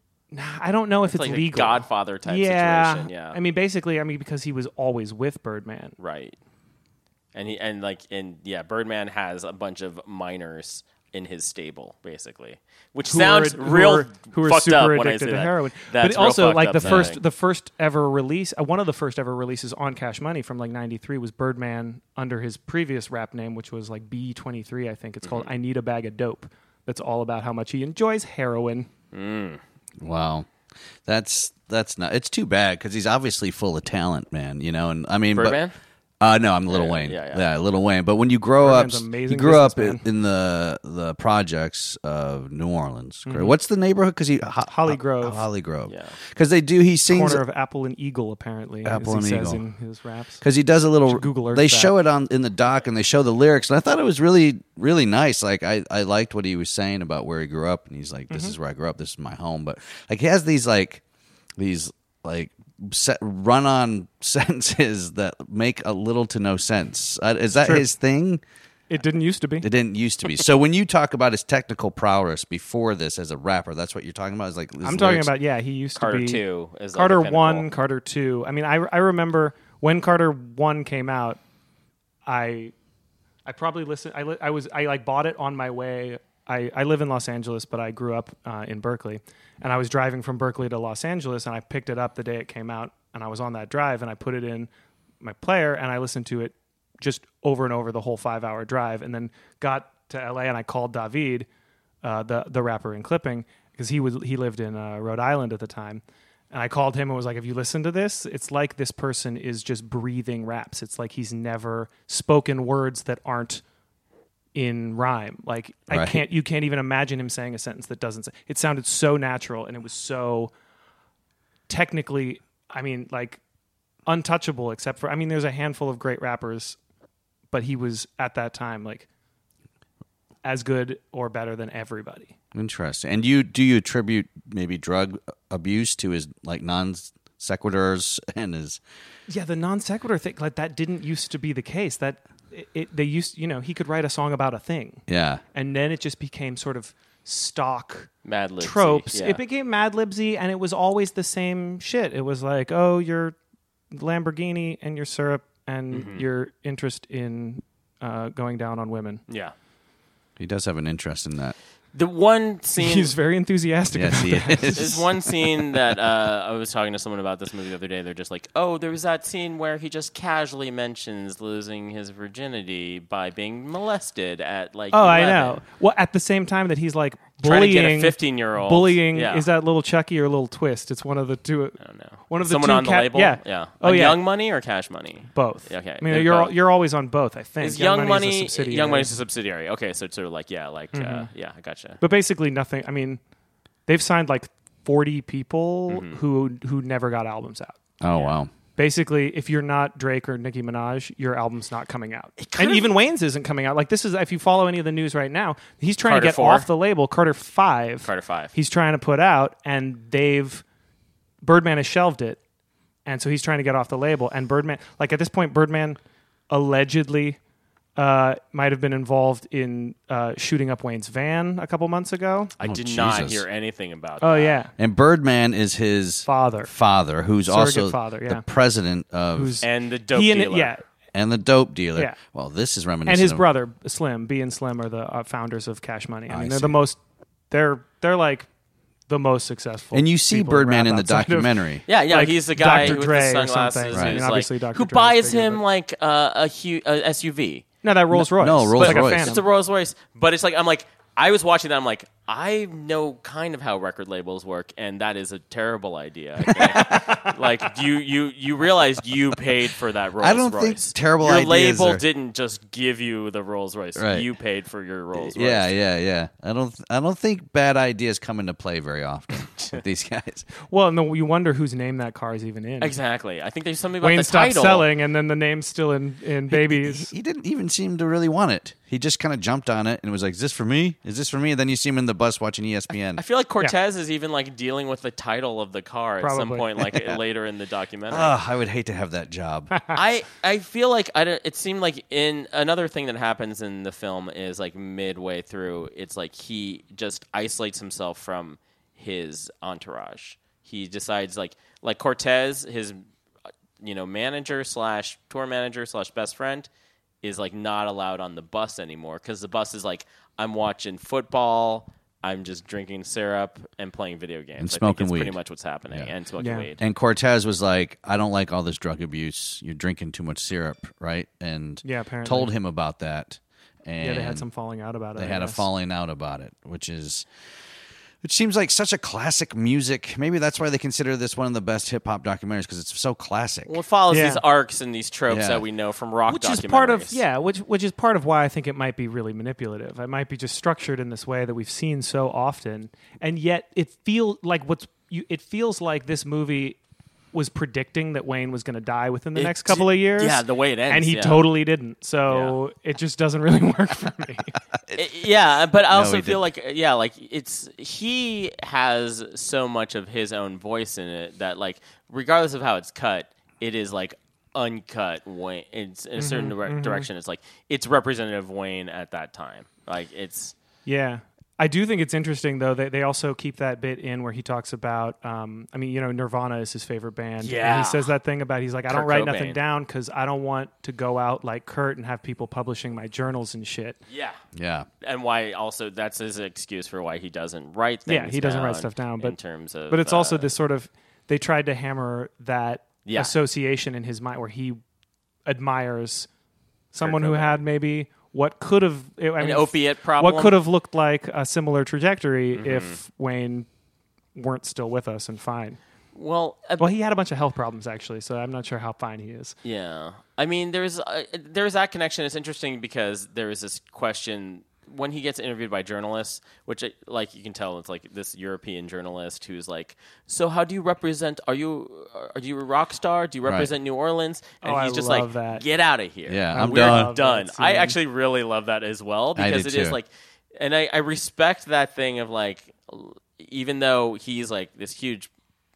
I don't know if it's, like legal. a Godfather type yeah. situation. Yeah. I mean, basically, I mean, because he was always with Birdman. Right. And he and like and yeah, Birdman has a bunch of minors in his stable, basically, which Who sounds are, real who are, who are fucked super up addicted when I say to that. heroin. That's but real also, fucked like up the sounding. first, the first ever release, uh, one of the first ever releases on Cash Money from like ninety-three was Birdman under his previous rap name, which was like B twenty-three, I think it's Mm-hmm. called. I Need a Bag of Dope. That's all about how much he enjoys heroin. Mm. Wow. That's that's not. It's too bad because he's obviously full of talent, man. You know, and I mean, Birdman? But, uh, no, I'm Lil Yeah, Wayne. yeah, yeah. Lil Wayne. But when you grow Birdman's up, amazing you grew up in, businessman. in the the projects of New Orleans. correct? What's the neighborhood? Because he Ho- Holly Grove. Holly Grove. Yeah. Because they do. He sings Corner of Apple and Eagle, apparently, Apple as he and says Eagle. in his raps. because he does a little. Should Google Earth they that. show it on in the doc, and they show the lyrics, and I thought it was really, really nice. Like I, I liked what he was saying about where he grew up, and he's like, "This Mm-hmm. is where I grew up. This is my home." But like he has these like, these like set, run-on sentences that make a little to no sense. Uh, is that Sure. his thing? It didn't used to be. It didn't used to be. So when you talk about his technical prowess before this as a rapper, that's what you're talking about. Is like his I'm talking lyrics? about, yeah, he used Carter to be. two is like Carter the pinnacle. one, Carter two. I mean, I I remember when Carter one came out. I I probably listened. I li- I was I like bought it on my way. I, I live in Los Angeles, but I grew up uh, in Berkeley, and I was driving from Berkeley to Los Angeles, and I picked it up the day it came out, and I was on that drive, and I put it in my player, and I listened to it just over and over the whole five hour drive, and then got to L A, and I called David, uh, the the rapper in Clipping, because he was he lived in uh, Rhode Island at the time. And I called him and was like, "If you listen to this, it's like this person is just breathing raps. It's like he's never spoken words that aren't in rhyme. Like I Right. can't, you can't even imagine him saying a sentence that doesn't. Say, it sounded so natural, and it was so technically, I mean, like untouchable. Except for, I mean, there's a handful of great rappers, but he was at that time like as good or better than everybody." Interesting. And you do you attribute maybe drug abuse to his like non sequiturs and his Yeah, the non sequitur thing, like that didn't used to be the case. That it, it, they used, you know, he could write a song about a thing, yeah. and then it just became sort of stock Mad Libsy, tropes. yeah. It became Mad Libsy, and it was always the same shit. It was like, oh, your Lamborghini and your syrup and Mm-hmm. your interest in uh, going down on women. Yeah. He does have an interest in that. The one scene He's very enthusiastic. Yes, about he that. is. There's one scene that uh, I was talking to someone about this movie the other day. They're just like, "Oh, there was that scene where he just casually mentions losing his virginity by being molested at like." Oh, I eleven." know. Well, at the same time that he's like Trying to bullying, get a fifteen-year-old. bullying. Yeah. Is that Little Chucky or Little Twist? It's one of the two. I don't know. One of the Someone two on the cat- label. yeah. yeah. Oh, On yeah. Young Money or Cash Money? Both. Okay, I mean, they're you're both. you're always on both. I think Is Young, Money's Money? a subsidiary. Young Money's a subsidiary. Okay, so it's sort of like yeah, like Mm-hmm. uh, yeah, I gotcha. But basically nothing. I mean, they've signed like forty people Mm-hmm. who who never got albums out. Oh wow. Basically, if you're not Drake or Nicki Minaj, your album's not coming out. And even Wayne's isn't coming out. Like this is, if you follow any of the news right now, he's trying Carter to get four? off the label. Carter five. Carter five. He's trying to put out, and they've Birdman has shelved it, and so he's trying to get off the label. And Birdman, like at this point, Birdman allegedly uh, might have been involved in uh, shooting up Wayne's van a couple months ago. I Oh, did not Jesus. hear anything about Oh that. yeah, And Birdman is his father. father, who's Surrogate also father, yeah. the president of Who's And the dope he and dealer. yeah, and the dope dealer. Yeah. Well, this is reminiscent and his of, brother Slim, B and Slim are the uh, founders of Cash Money. I I mean, they're see. the most. They're they're like the most successful. And you see people in Birdman rap in the outside of- documentary. Yeah, yeah, Like he's the guy Doctor with Dre the or sunglasses something. who's Right. I mean, like, obviously Doctor who Dre's buys bigger, him but- like uh, a, hu- a S U V. No, that Rolls Royce. no, Rolls like a Royce. Phantom. It's a Rolls Royce, but it's like I'm like I was watching that. I'm like I know kind of how record labels work, and that is a terrible idea. Okay? Like you, you, you realized you paid for that Rolls I don't Royce. think terrible Your ideas label are- didn't just give you the Rolls Royce. Right. You paid for your Rolls Royce. Yeah, yeah, yeah. I don't I don't think bad ideas come into play very often. with these guys. Well, and then you wonder whose name that car is even in. Exactly. I think there's something about Wayne the stopped title. selling, and then the name's still in, in babies. He, he didn't even seem to really want it. He just kind of jumped on it and was like, "Is this for me? Is this for me?" And then you see him in the bus watching E S P N. I feel like Cortez is even like dealing with the title of the car at Probably. some point, like later in the documentary. Oh, I would hate to have that job. I I feel like I don't, it seemed like in another thing that happens in the film is like midway through, it's like he just isolates himself from his entourage. He decides like like Cortez, his you know manager slash tour manager slash best friend, is like not allowed on the bus anymore because the bus is like, I'm watching football, I'm just drinking syrup and playing video games. And I smoking think it's weed. pretty much what's happening, Yeah. and smoking Yeah. weed. And Cortez was like, "I don't like all this drug abuse. You're drinking too much syrup, right?" And Yeah, apparently. told him about that. And Yeah, they had some falling out about it. They I had a guess. falling out about it, which is, it seems like such a classic music. Maybe that's why they consider this one of the best hip hop documentaries because it's so classic. Well, it follows Yeah. these arcs and these tropes Yeah. that we know from rock Which documentaries. is part of yeah, which which is part of why I think it might be really manipulative. It might be just structured in this way that we've seen so often, and yet it feels like what's you. It feels like this movie was predicting that Wayne was going to die within the It next couple of years. yeah, the way it ends, and he yeah. totally didn't. So it just doesn't really work for me. It- yeah, but I also he feel like yeah, like it's he has so much of his own voice in it that like regardless of how it's cut, it is like uncut Wayne. It's in a certain dire- direction. It's like it's representative Wayne at that time. Like it's Yeah. I do think it's interesting, though, that they also keep that bit in where he talks about, um, I mean, you know, Nirvana is his favorite band. And Yeah. he says that thing about, he's like, I don't Kurt write Cobain. nothing down because I don't want to go out like Kurt and have people publishing my journals and shit. yeah. Yeah. And why also that's his excuse for why he doesn't write things Yeah, he doesn't write down stuff down. But, in terms of but it's also uh, this sort of, they tried to hammer that Yeah. association in his mind where he admires someone who Cobain. had maybe what could have I an mean, opiate problem. what could have looked like a similar trajectory Mm-hmm. if Wayne weren't still with us and fine. well, uh, Well, he had a bunch of health problems actually, so I'm not sure how fine he is. Yeah, I mean, there's uh, there's that connection. It's interesting because there is this question when he gets interviewed by journalists, which, uh, like, you can tell it's like this European journalist who's like, "So, how do you represent? Are you are you a rock star? Do you represent New Orleans?" And Oh, I he's just love like, that. "Get out of here! Yeah, I'm We're done." done." That I scene. actually really love that as well I because did it is too. like, and I, I respect that thing of like, even though he's like this huge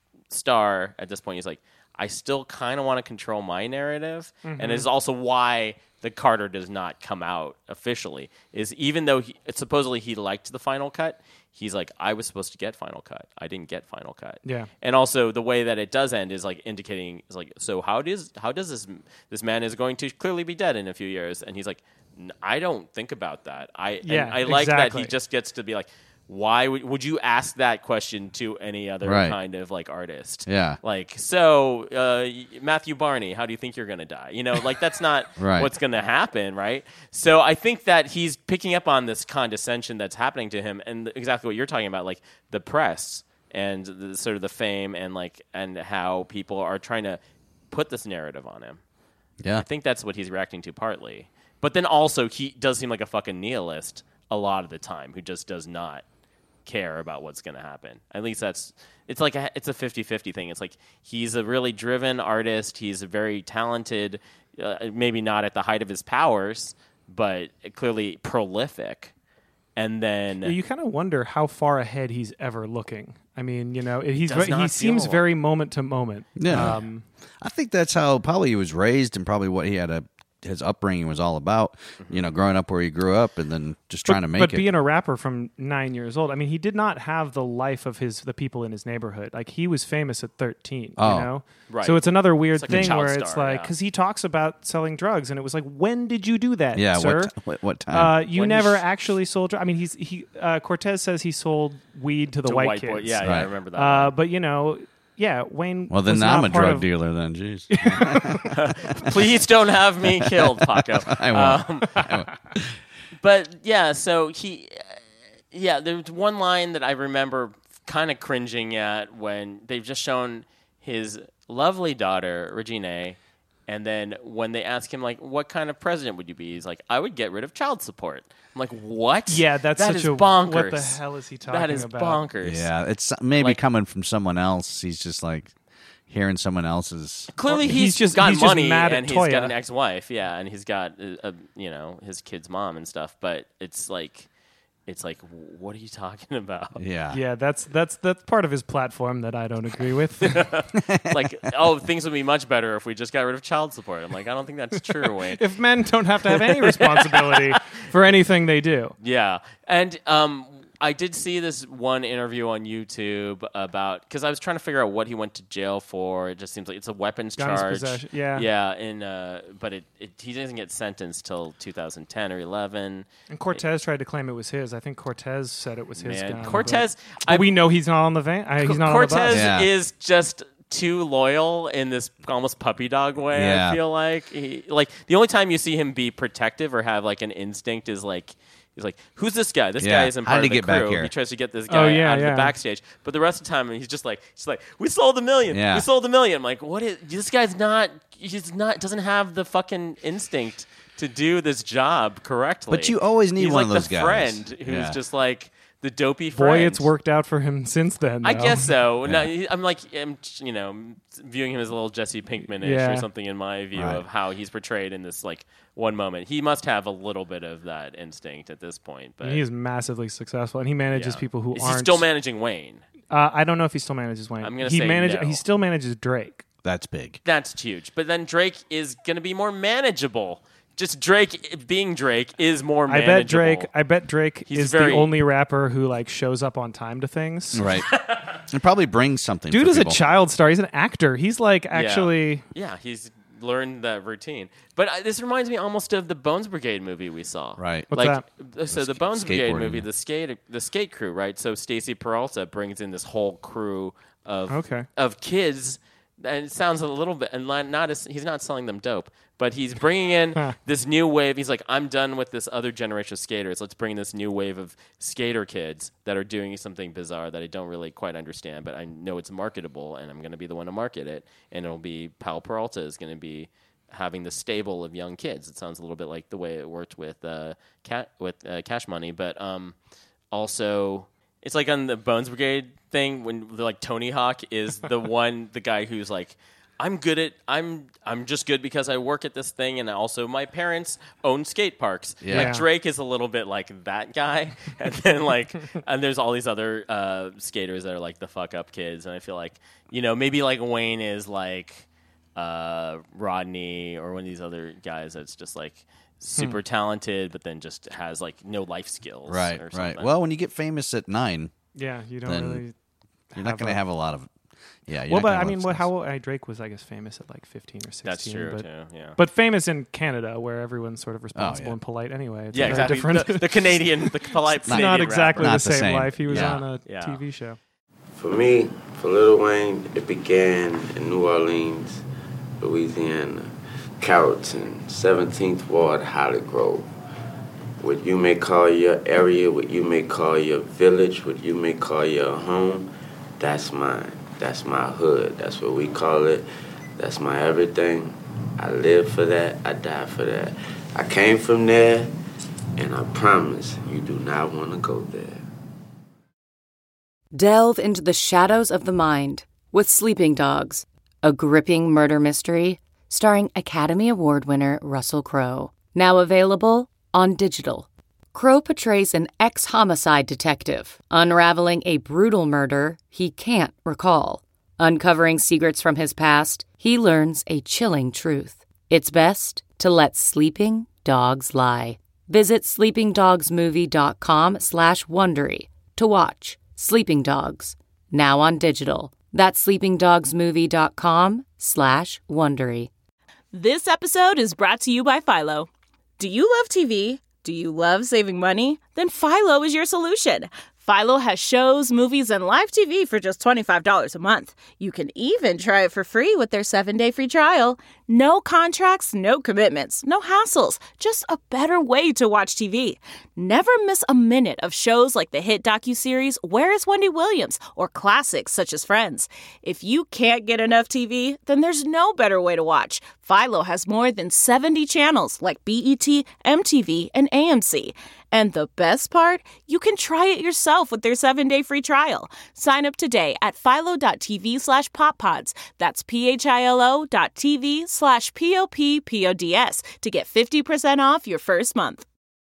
star at this point, he's like, I still kind of want to control my narrative, and it's also why the Carter does not come out officially. Is even though he, supposedly he liked the final cut, he's like, I was supposed to get final cut, I didn't get final cut. Yeah. And also the way that it does end is like indicating is like, so how does how does this this man is going to clearly be dead in a few years, and he's like, "N- I don't think about that. I Yeah, and I like that exactly. he just gets to be like. Why would, would you ask that question to any other Right. kind of like artist? Yeah. Like, so uh, Matthew Barney, how do you think you're going to die? You know, like that's not Right. what's going to happen, right? So I think that he's picking up on this condescension that's happening to him, and exactly what you're talking about, like the press and the, sort of the fame and like and how people are trying to put this narrative on him. Yeah. I think that's what he's reacting to partly, but then also he does seem like a fucking nihilist a lot of the time, who just does not care about what's going to happen. At least that's it's like a, it's a fifty-fifty thing. It's like he's a really driven artist, he's a very talented, uh, maybe not at the height of his powers, but clearly prolific. And then You kind of wonder how far ahead he's ever looking. I mean, you know, he's Does very, not he seems feel- very moment to moment. Yeah. Um, I think that's how probably he was raised and probably what he had a his upbringing was all about. You know, growing up where he grew up and then just trying to make but it. being a rapper from nine years old, I mean, he did not have the life of his the people in his neighborhood. Like he was famous at thirteen. Oh. You know, Right. So it's another weird It's like a thing child where it's star, like yeah. because he talks about selling drugs, and it was like, when did you do that? yeah, sir? what, t- what what time? Uh, you When never sh- actually sold. dr- I mean, he's he. Uh, Cortez says he sold weed to the to white, white kids. boy, yeah, yeah, I Right. remember that. Uh, but you know, yeah, Wayne. well, then was I'm not a part drug of- dealer then. Jeez. Please don't have me killed, Paco. I won't. Um, but yeah, so he, uh, yeah, there's one line that I remember kind of cringing at when they've just shown his lovely daughter Regina And then when they ask him, like, what kind of president would you be? He's like, I would get rid of child support. I'm like, what? Yeah, that's that such is a bonkers. What the hell is he talking That is about? bonkers. Yeah, it's maybe Like- coming from someone else. He's just like hearing someone else's. Clearly, Well, he's, he's just- got he's just money mad at and he's got Toya. an ex-wife, yeah, and he's got uh, uh, you know his kid's mom and stuff. But it's like, it's like, what are you talking about? Yeah. Yeah, that's that's that's part of his platform that I don't agree with. Like, oh, things would be much better if we just got rid of child support. I'm like, I don't think that's true, Wayne. If men don't have to have any responsibility for anything they do. Yeah, and um, I did see this one interview on YouTube about because I was trying to figure out what he went to jail for. It just seems like it's a weapons Guns charge. possession, yeah. yeah, and uh, but it, it he doesn't get sentenced till two thousand ten or eleven. And Cortez tried to claim it was his. I think Cortez said it was his Man, gun. Cortez, but, but I- we know he's not on the van. Uh, he's not Cortez on the bus. Yeah. is just too loyal in this almost puppy dog way. Yeah. I feel like he, like the only time you see him be protective or have like an instinct is like. He's like, who's this guy? This Yeah. guy isn't How part did of he the get back crew. here? He tries to get this guy Oh, yeah, out of yeah. the backstage. But the rest of the time, he's just like, he's like, we sold a million. Yeah. We sold a million. I'm like, what is, this guy's not, he's not, doesn't have the fucking instinct to do this job correctly. But you always need he's one like of those the guys. friend who's Yeah. just like the dopey friend. Boy, it's worked out for him since then. I though. guess so. No, he- I'm like, I'm, you know, viewing him as a little Jesse Pinkman-ish Yeah. or something in my view Right. of how he's portrayed in this like one moment. He must have a little bit of that instinct at this point. But He is massively successful, and he manages yeah. people who is aren't. he still managing Wayne? uh, I don't know if he still manages Wayne. I'm gonna he say manage- no. He still manages Drake. That's big. That's huge. But then Drake is going to be more manageable. Just Drake being Drake is more I manageable. bet Drake. I bet Drake He's is very- the only rapper who like shows up on time to things. Right. And probably brings something. Dude for is a people. child star. He's an actor. He's like Yeah. actually. Yeah, he's learned that routine. But uh, this reminds me almost of the Bones Brigade movie we saw. Right. What's like, that? So the sk- Bones Brigade skateboarding. movie, the skate, the skate crew, right? So Stacey Peralta brings in this whole crew of Okay. of kids, and it sounds a little bit, and not not as, he's not selling them dope, but he's bringing in this new wave. He's like, I'm done with this other generation of skaters. Let's bring this new wave of skater kids that are doing something bizarre that I don't really quite understand, but I know it's marketable, and I'm going to be the one to market it, and it'll be Powell Peralta is going to be having the stable of young kids. It sounds a little bit like the way it worked with uh, cat with uh, Cash Money, but um, also it's like on the Bones Brigade thing when like Tony Hawk is the one, the guy who's like, I'm good at I'm I'm just good because I work at this thing, and also my parents own skate parks. Yeah. Like Yeah. Drake is a little bit like that guy, and then like and there's all these other uh, skaters that are like the fuck up kids, and I feel like you know maybe like Wayne is like uh, Rodney or one of these other guys that's just like super talented, but then just has like no life skills. Right. or Right. something. Well, when you get famous at nine, Yeah, you don't Then really. you're not have going to a- have a lot of. Yeah. You're Well, not but gonna I have mean, a lot what, of how success. uh, Drake was, I guess, famous at like fifteen or sixteen. That's true but, too. Yeah. But famous in Canada, where everyone's sort of responsible yeah. and polite anyway. It's yeah, a very exactly. different. The, the Canadian, the polite it's Canadian not exactly rapper. Not the the same same. life. He was Yeah. on a Yeah. T V show. For me, for Lil Wayne, it began in New Orleans, Louisiana, Carrollton, seventeenth Ward, Holly Grove. What you may call your area, what you may call your village, what you may call your home, that's mine. That's my hood. That's what we call it. That's my everything. I live for that. I die for that. I came from there, and I promise you do not want to go there. Delve into the shadows of the mind with Sleeping Dogs, a gripping murder mystery starring Academy Award winner Russell Crowe. Now available on digital. Crowe portrays an ex-homicide detective unraveling a brutal murder he can't recall. Uncovering secrets from his past, he learns a chilling truth. It's best to let sleeping dogs lie. Visit sleepingdogsmovie.com slash Wondery to watch Sleeping Dogs, now on digital. That's sleepingdogsmovie.com slash Wondery. This episode is brought to you by Philo. Do you love T V? Do you love saving money? Then Philo is your solution. Philo has shows, movies, and live T V for just twenty-five dollars a month. You can even try it for free with their seven-day free trial. No contracts, no commitments, no hassles. Just a better way to watch T V. Never miss a minute of shows like the hit docuseries Where is Wendy Williams? Or classics such as Friends. If you can't get enough T V, then there's no better way to watch. Philo has more than seventy channels like B E T, M T V, and A M C. And the best part? You can try it yourself with their seven-day free trial. Sign up today at philo.tv slash poppods. That's P-H-I-L-O dot TV slash P-O-P-P-O-D-S to get fifty percent off your first month.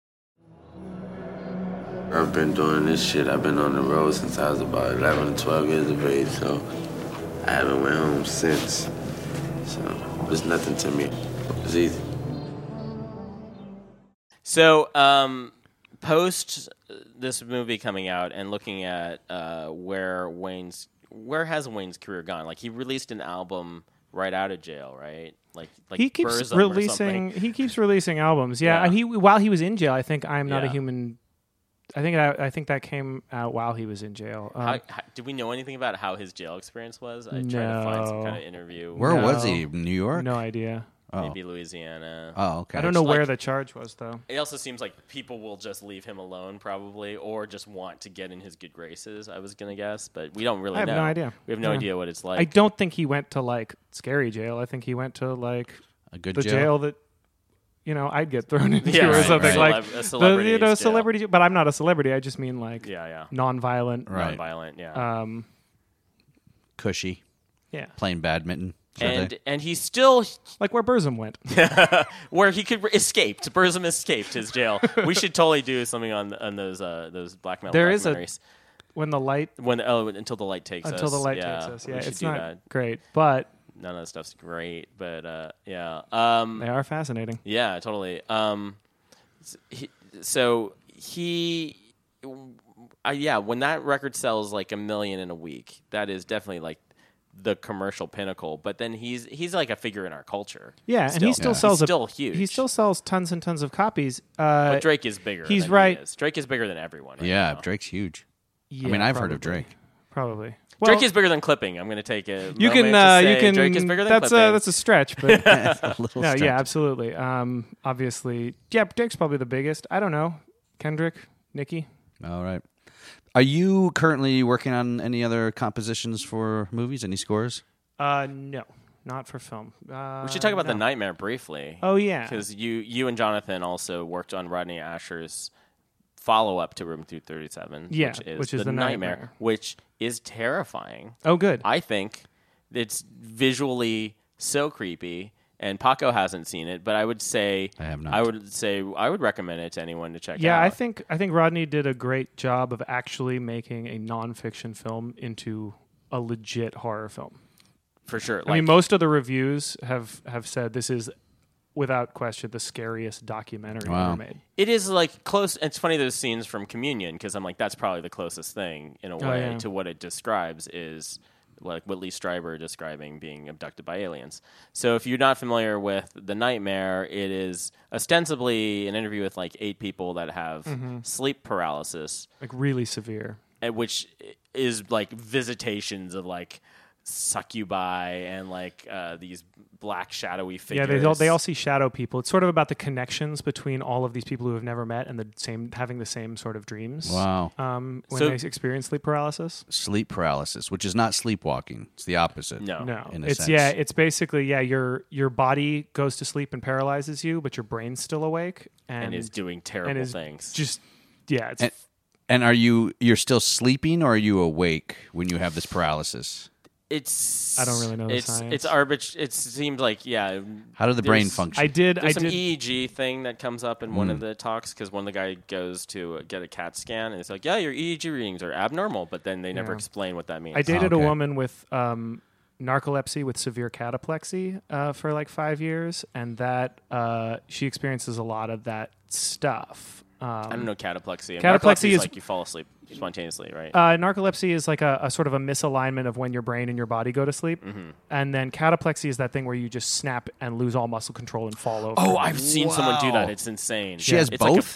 I've been doing this shit. I've been on the road since I was about eleven, twelve years of age, so I haven't went home since. So it's nothing to me. It's easy. So, um, post this movie coming out and looking at uh, where Wayne's where has Wayne's career gone? Like, he released an album right out of jail, right? Like, like he keeps Burzum releasing. He keeps releasing albums. Yeah, Yeah. and he while he was in jail, I think I'm Not a Yeah. Human. I think I, I think that came out while he was in jail. Um, How, how, did we know anything about how his jail experience was? I tried to find some No. kind of interview. Where No. was he? New York? no idea. Oh. Maybe Louisiana. Oh, okay. I don't know Like- where the charge was though. It also seems like people will just leave him alone, probably, or just want to get in his good graces. I was gonna guess, but we don't really I have know. no idea. We have no Yeah. idea what it's like. I don't think he went to like scary jail. I think he went to like A good the jail? jail that you know I'd get thrown into Yeah, or right, something right. like Celeb- a the, you celebrity's know jail. celebrity. But I'm not a celebrity. I just mean like Yeah, yeah. non-violent. Right. Nonviolent, yeah. Um, Cushy. yeah, Playing badminton. sort of and thing. and he's still like where Burzum went. where he could escaped. Burzum escaped his jail. We should totally do something on on those uh, those black metal There is a- documentaries. When the light when oh until the light takes until us the light yeah, takes us. we Yeah, should it's do not that. great, but None of that stuff's great, but uh, yeah, um, they are fascinating. yeah, totally. Um, s- he, so he, uh, yeah, when that record sells like a million in a week, that is definitely like the commercial pinnacle. But then he's he's like a figure in our culture. Yeah, and he still He's sells a- still huge. He still sells tons and tons of copies. Uh, But Drake is bigger. he's than right. He is. Drake is bigger than everyone. Right Yeah, now. Drake's huge. yeah, I mean, I've heard of probably. Drake. Probably. Drake Well, is bigger than clipping. I'm going to take it. You can. Uh, you can. Drake is bigger than that's clipping. a that's a stretch, but a little no, stretch. yeah, absolutely. Um, obviously, yeah, Drake's probably the biggest. I don't know, Kendrick, Nicki. All right. Are you currently working on any other compositions for movies? Any scores? Uh, no, not for film. Uh, We should talk about no. The Nightmare briefly. Oh yeah, Because you, you and Jonathan also worked on Rodney Asher's follow-up to Room two thirty-seven, Yeah, which is, which is the, The Nightmare, Nightmare. which is terrifying. Oh, good. I think it's visually so creepy, and Paco hasn't seen it, but I would say I have not. I would say I would recommend it to anyone to check Yeah, out. I think I think Rodney did a great job of actually making a nonfiction film into a legit horror film. for sure. I mean, most of the reviews have have said this is, without question, the scariest documentary Wow. ever made. It is like close. It's funny those scenes from Communion because I'm like that's probably the closest thing in a way Oh, yeah. to what it describes is like Whitley Strieber describing being abducted by aliens. So if you're not familiar with The Nightmare, it is ostensibly an interview with like eight people that have Mm-hmm. sleep paralysis, Like really severe. and which is like visitations of like succubi and like uh, these black shadowy figures. Yeah, they all, they all see shadow people. It's sort of about the connections between all of these people who have never met and the same having the same sort of dreams. Wow. Um, when So- they experience sleep paralysis. Sleep paralysis, which is not sleepwalking. It's the opposite. no. No, in a it's sense. yeah, it's basically yeah. Your your body goes to sleep and paralyzes you, but your brain's still awake and, and is doing terrible and is things. Just yeah, it's And, and are you you're still sleeping or are you awake when you have this paralysis? It's I don't really know the it's science. it's arbit. It seemed like yeah. How did the brain there's- function? I did I There's some did E E G thing that comes up in one Mm. of the talks because when the guy goes to get a CAT scan and it's like, yeah, your E E G readings are abnormal, but then they never Yeah. explain what that means. I dated okay. a woman with um, narcolepsy with severe cataplexy uh, for like five years, and that uh, she experiences a lot of that stuff. Um, I don't know cataplexy. And Cataplexy narcolepsy is- like you fall asleep spontaneously, right? Uh, narcolepsy is like a, a sort of a misalignment of when your brain and your body go to sleep, Mm-hmm. and then cataplexy is that thing where you just snap and lose all muscle control and fall over. oh, I've seen someone do that. Wow. It's insane. She has It's like a- both?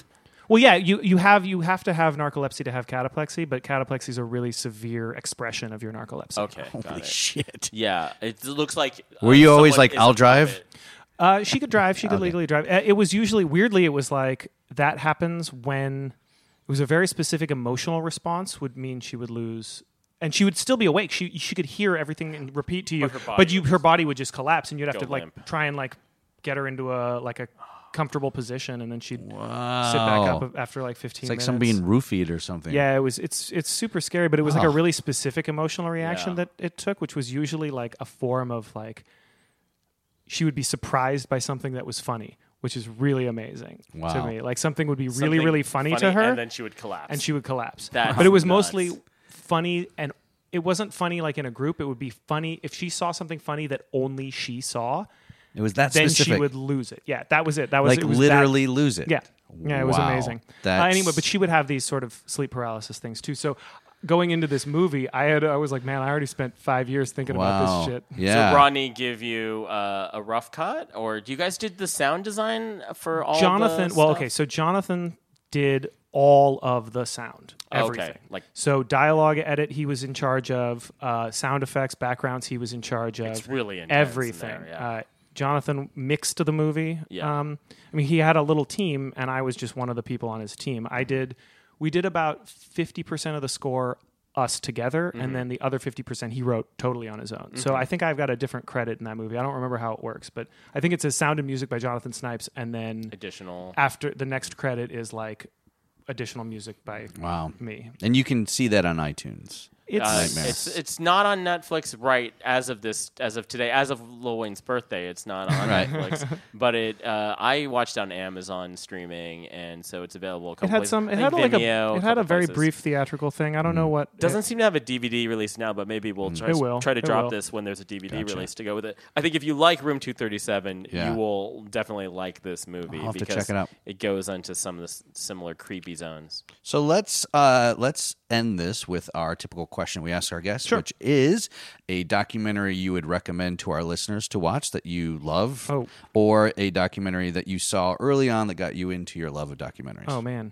Well, yeah, you, you have you have to have narcolepsy to have cataplexy, but cataplexy is a really severe expression of your narcolepsy. Okay, got Holy it. shit. Yeah, it looks like. Were uh, you always someone like, is I'll above drive? it. Uh, she could drive. She could Okay. legally drive. Uh, It was usually, weirdly, it was like that happens when it was a very specific emotional response would mean she would lose. And she would still be awake. She she could hear everything and repeat to you, But her body but you would her body would just collapse, and you'd have go to like limp. try and like get her into a like a comfortable position, and then she'd Wow. sit back up after like fifteen. It's like minutes. some being roofied or something. Yeah, it was. It's it's super scary, but it was like a Oh. really specific emotional reaction Yeah. that it took, which was usually like a form of like she would be surprised by something that was funny, which is really amazing to Wow. me. Like something would be really Something really funny, to her, and then she would collapse. and she would collapse. That's but it was nuts. mostly funny, and it wasn't funny like in a group. It would be funny if she saw something funny that only she saw. It was that Then specific. she would lose it. Yeah, that was it. That was like it was that- literally lose it. yeah, yeah, it was Wow. amazing. Uh, That's... anyway, but she would have these sort of sleep paralysis things too. So going into this movie, I had I was like, man, I already spent five years thinking wow. about this shit. Yeah. So Rodney give you uh, a rough cut, or do you guys did the sound design for all? Jonathan, the well, stuff? okay, so Jonathan did all of the sound, Okay, everything. like- so dialogue edit, he was in charge of. Uh, sound effects, backgrounds, he was in charge of. It's really intense in everything. there, yeah. uh, Jonathan mixed the movie. Yeah. Um, I mean, he had a little team, and I was just one of the people on his team. I did. We did about fifty percent of the score us together, Mm-hmm. and then the other fifty percent he wrote totally on his own. So I think I've got a different credit in that movie. I don't remember how it works, but I think it says sound and music by Jonathan Snipes, and then additional. after the next credit is like additional music by Wow. me. And you can see that on iTunes. It's Uh, Nightmare. it's it's not on Netflix right as of this as of today as of Lil Wayne's birthday. It's not on Right. Netflix, but it uh, I watched it on Amazon streaming, and so it's available. A it couple had places. some. I It think had like a. Vimeo, It had a couple very places. brief theatrical thing. I don't know what. Doesn't it- seem to have a D V D release now, but maybe we'll try, It will. try to It drop will. this when there's a D V D Gotcha. release to go with it. I think if you like Room two thirty-seven, Yeah. you will definitely like this movie I'll have to because check it out. it goes into some of the s- similar creepy zones. So let's uh, let's end this with our typical question we ask our guests, Sure. which is a documentary you would recommend to our listeners to watch that you love, Oh. or a documentary that you saw early on that got you into your love of documentaries. Oh man.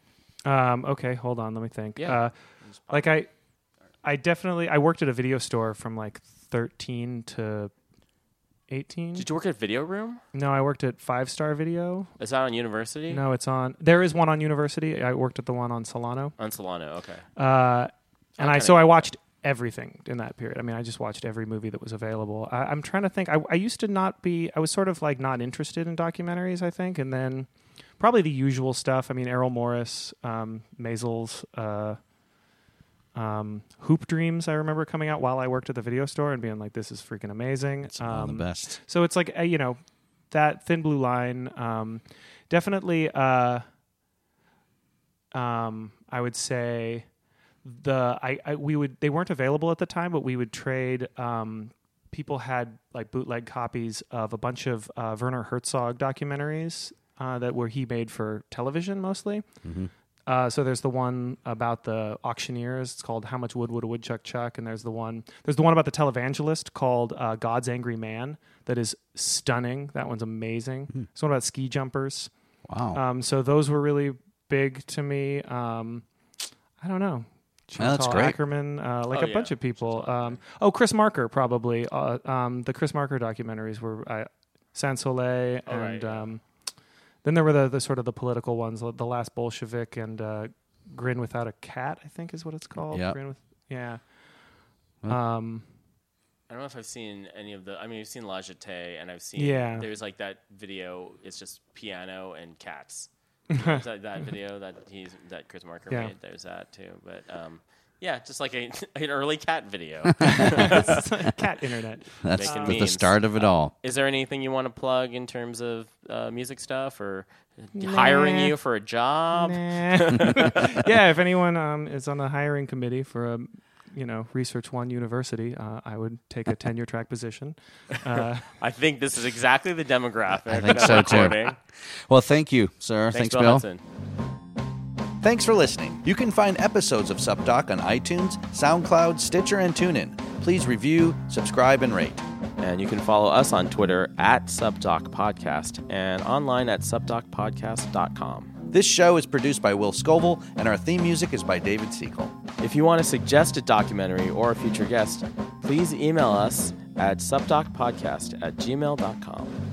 Um, okay, hold on. Let me think. Yeah. Uh, like I, I definitely I worked at a video store from like thirteen to eighteen. Did you work at Video Room? No, I worked at Five Star Video. Is that on University? No, it's on. There is one on University. I worked at the one on Solano. On Solano. Okay. Uh, and I Okay. so I watched everything in that period. I mean, I just watched every movie that was available. I, I'm trying to think. I, I used to not be. I was sort of like not interested in documentaries. I think, and then probably the usual stuff. I mean, Errol Morris, um, Maisels, uh, um, Hoop Dreams. I remember coming out while I worked at the video store and being like, "This is freaking amazing." It's one of Um, the best. So it's like uh, you know that Thin Blue Line. Um, definitely, uh, um, I would say the I, I we would they weren't available at the time, but we would trade. Um, people had like bootleg copies of a bunch of uh, Werner Herzog documentaries uh, that were he made for television mostly. Mm-hmm. Uh, so there's the one about the auctioneers. It's called "How Much Wood Would a Woodchuck Chuck?" And there's the one there's the one about the televangelist called uh, "God's Angry Man" that is stunning. That one's amazing. Hmm. There's one about ski jumpers. Wow. Um, so those were really big to me. Um, I don't know. Well, that's Chantal great. Ackerman, uh, like Oh, a yeah. bunch of people. Um, oh, Chris Marker probably. Uh, um, the Chris Marker documentaries were uh, Sans Soleil, Oh, right, and yeah. um, then there were the, the sort of the political ones, like The Last Bolshevik and uh, Grin Without a Cat, I think is what it's called. Yep. Grin with, yeah. Well- Um, I don't know if I've seen any of the. I mean, I've seen La Jetée, and I've seen. Yeah. There's like that video. It's just piano and cats. that, that video that he's that Chris Marker Yeah. made. There's that too. But um, yeah, just like a, an early cat video. cat internet. That's making with the memes. start of it all. Is there anything you want to plug in terms of uh, music stuff or hiring Nah. you for a job? Nah. Yeah, if anyone um, is on the hiring committee for a you know Research One University, uh, I would take a tenure track position. Uh, I think this is exactly the demographic. I think that so, we're too. quoting. Well, thank you, sir. Thanks, Thanks, Bill Bill. Hudson. Thanks for listening. You can find episodes of SupDoc on iTunes, SoundCloud, Stitcher, and TuneIn. Please review, subscribe, and rate. And you can follow us on Twitter at SubDocPodcast and online at subdocpodcast dot com. This show is produced by Will Scoville, and our theme music is by David Siegel. If you want to suggest a documentary or a future guest, please email us at subdocpodcast at gmail dot com.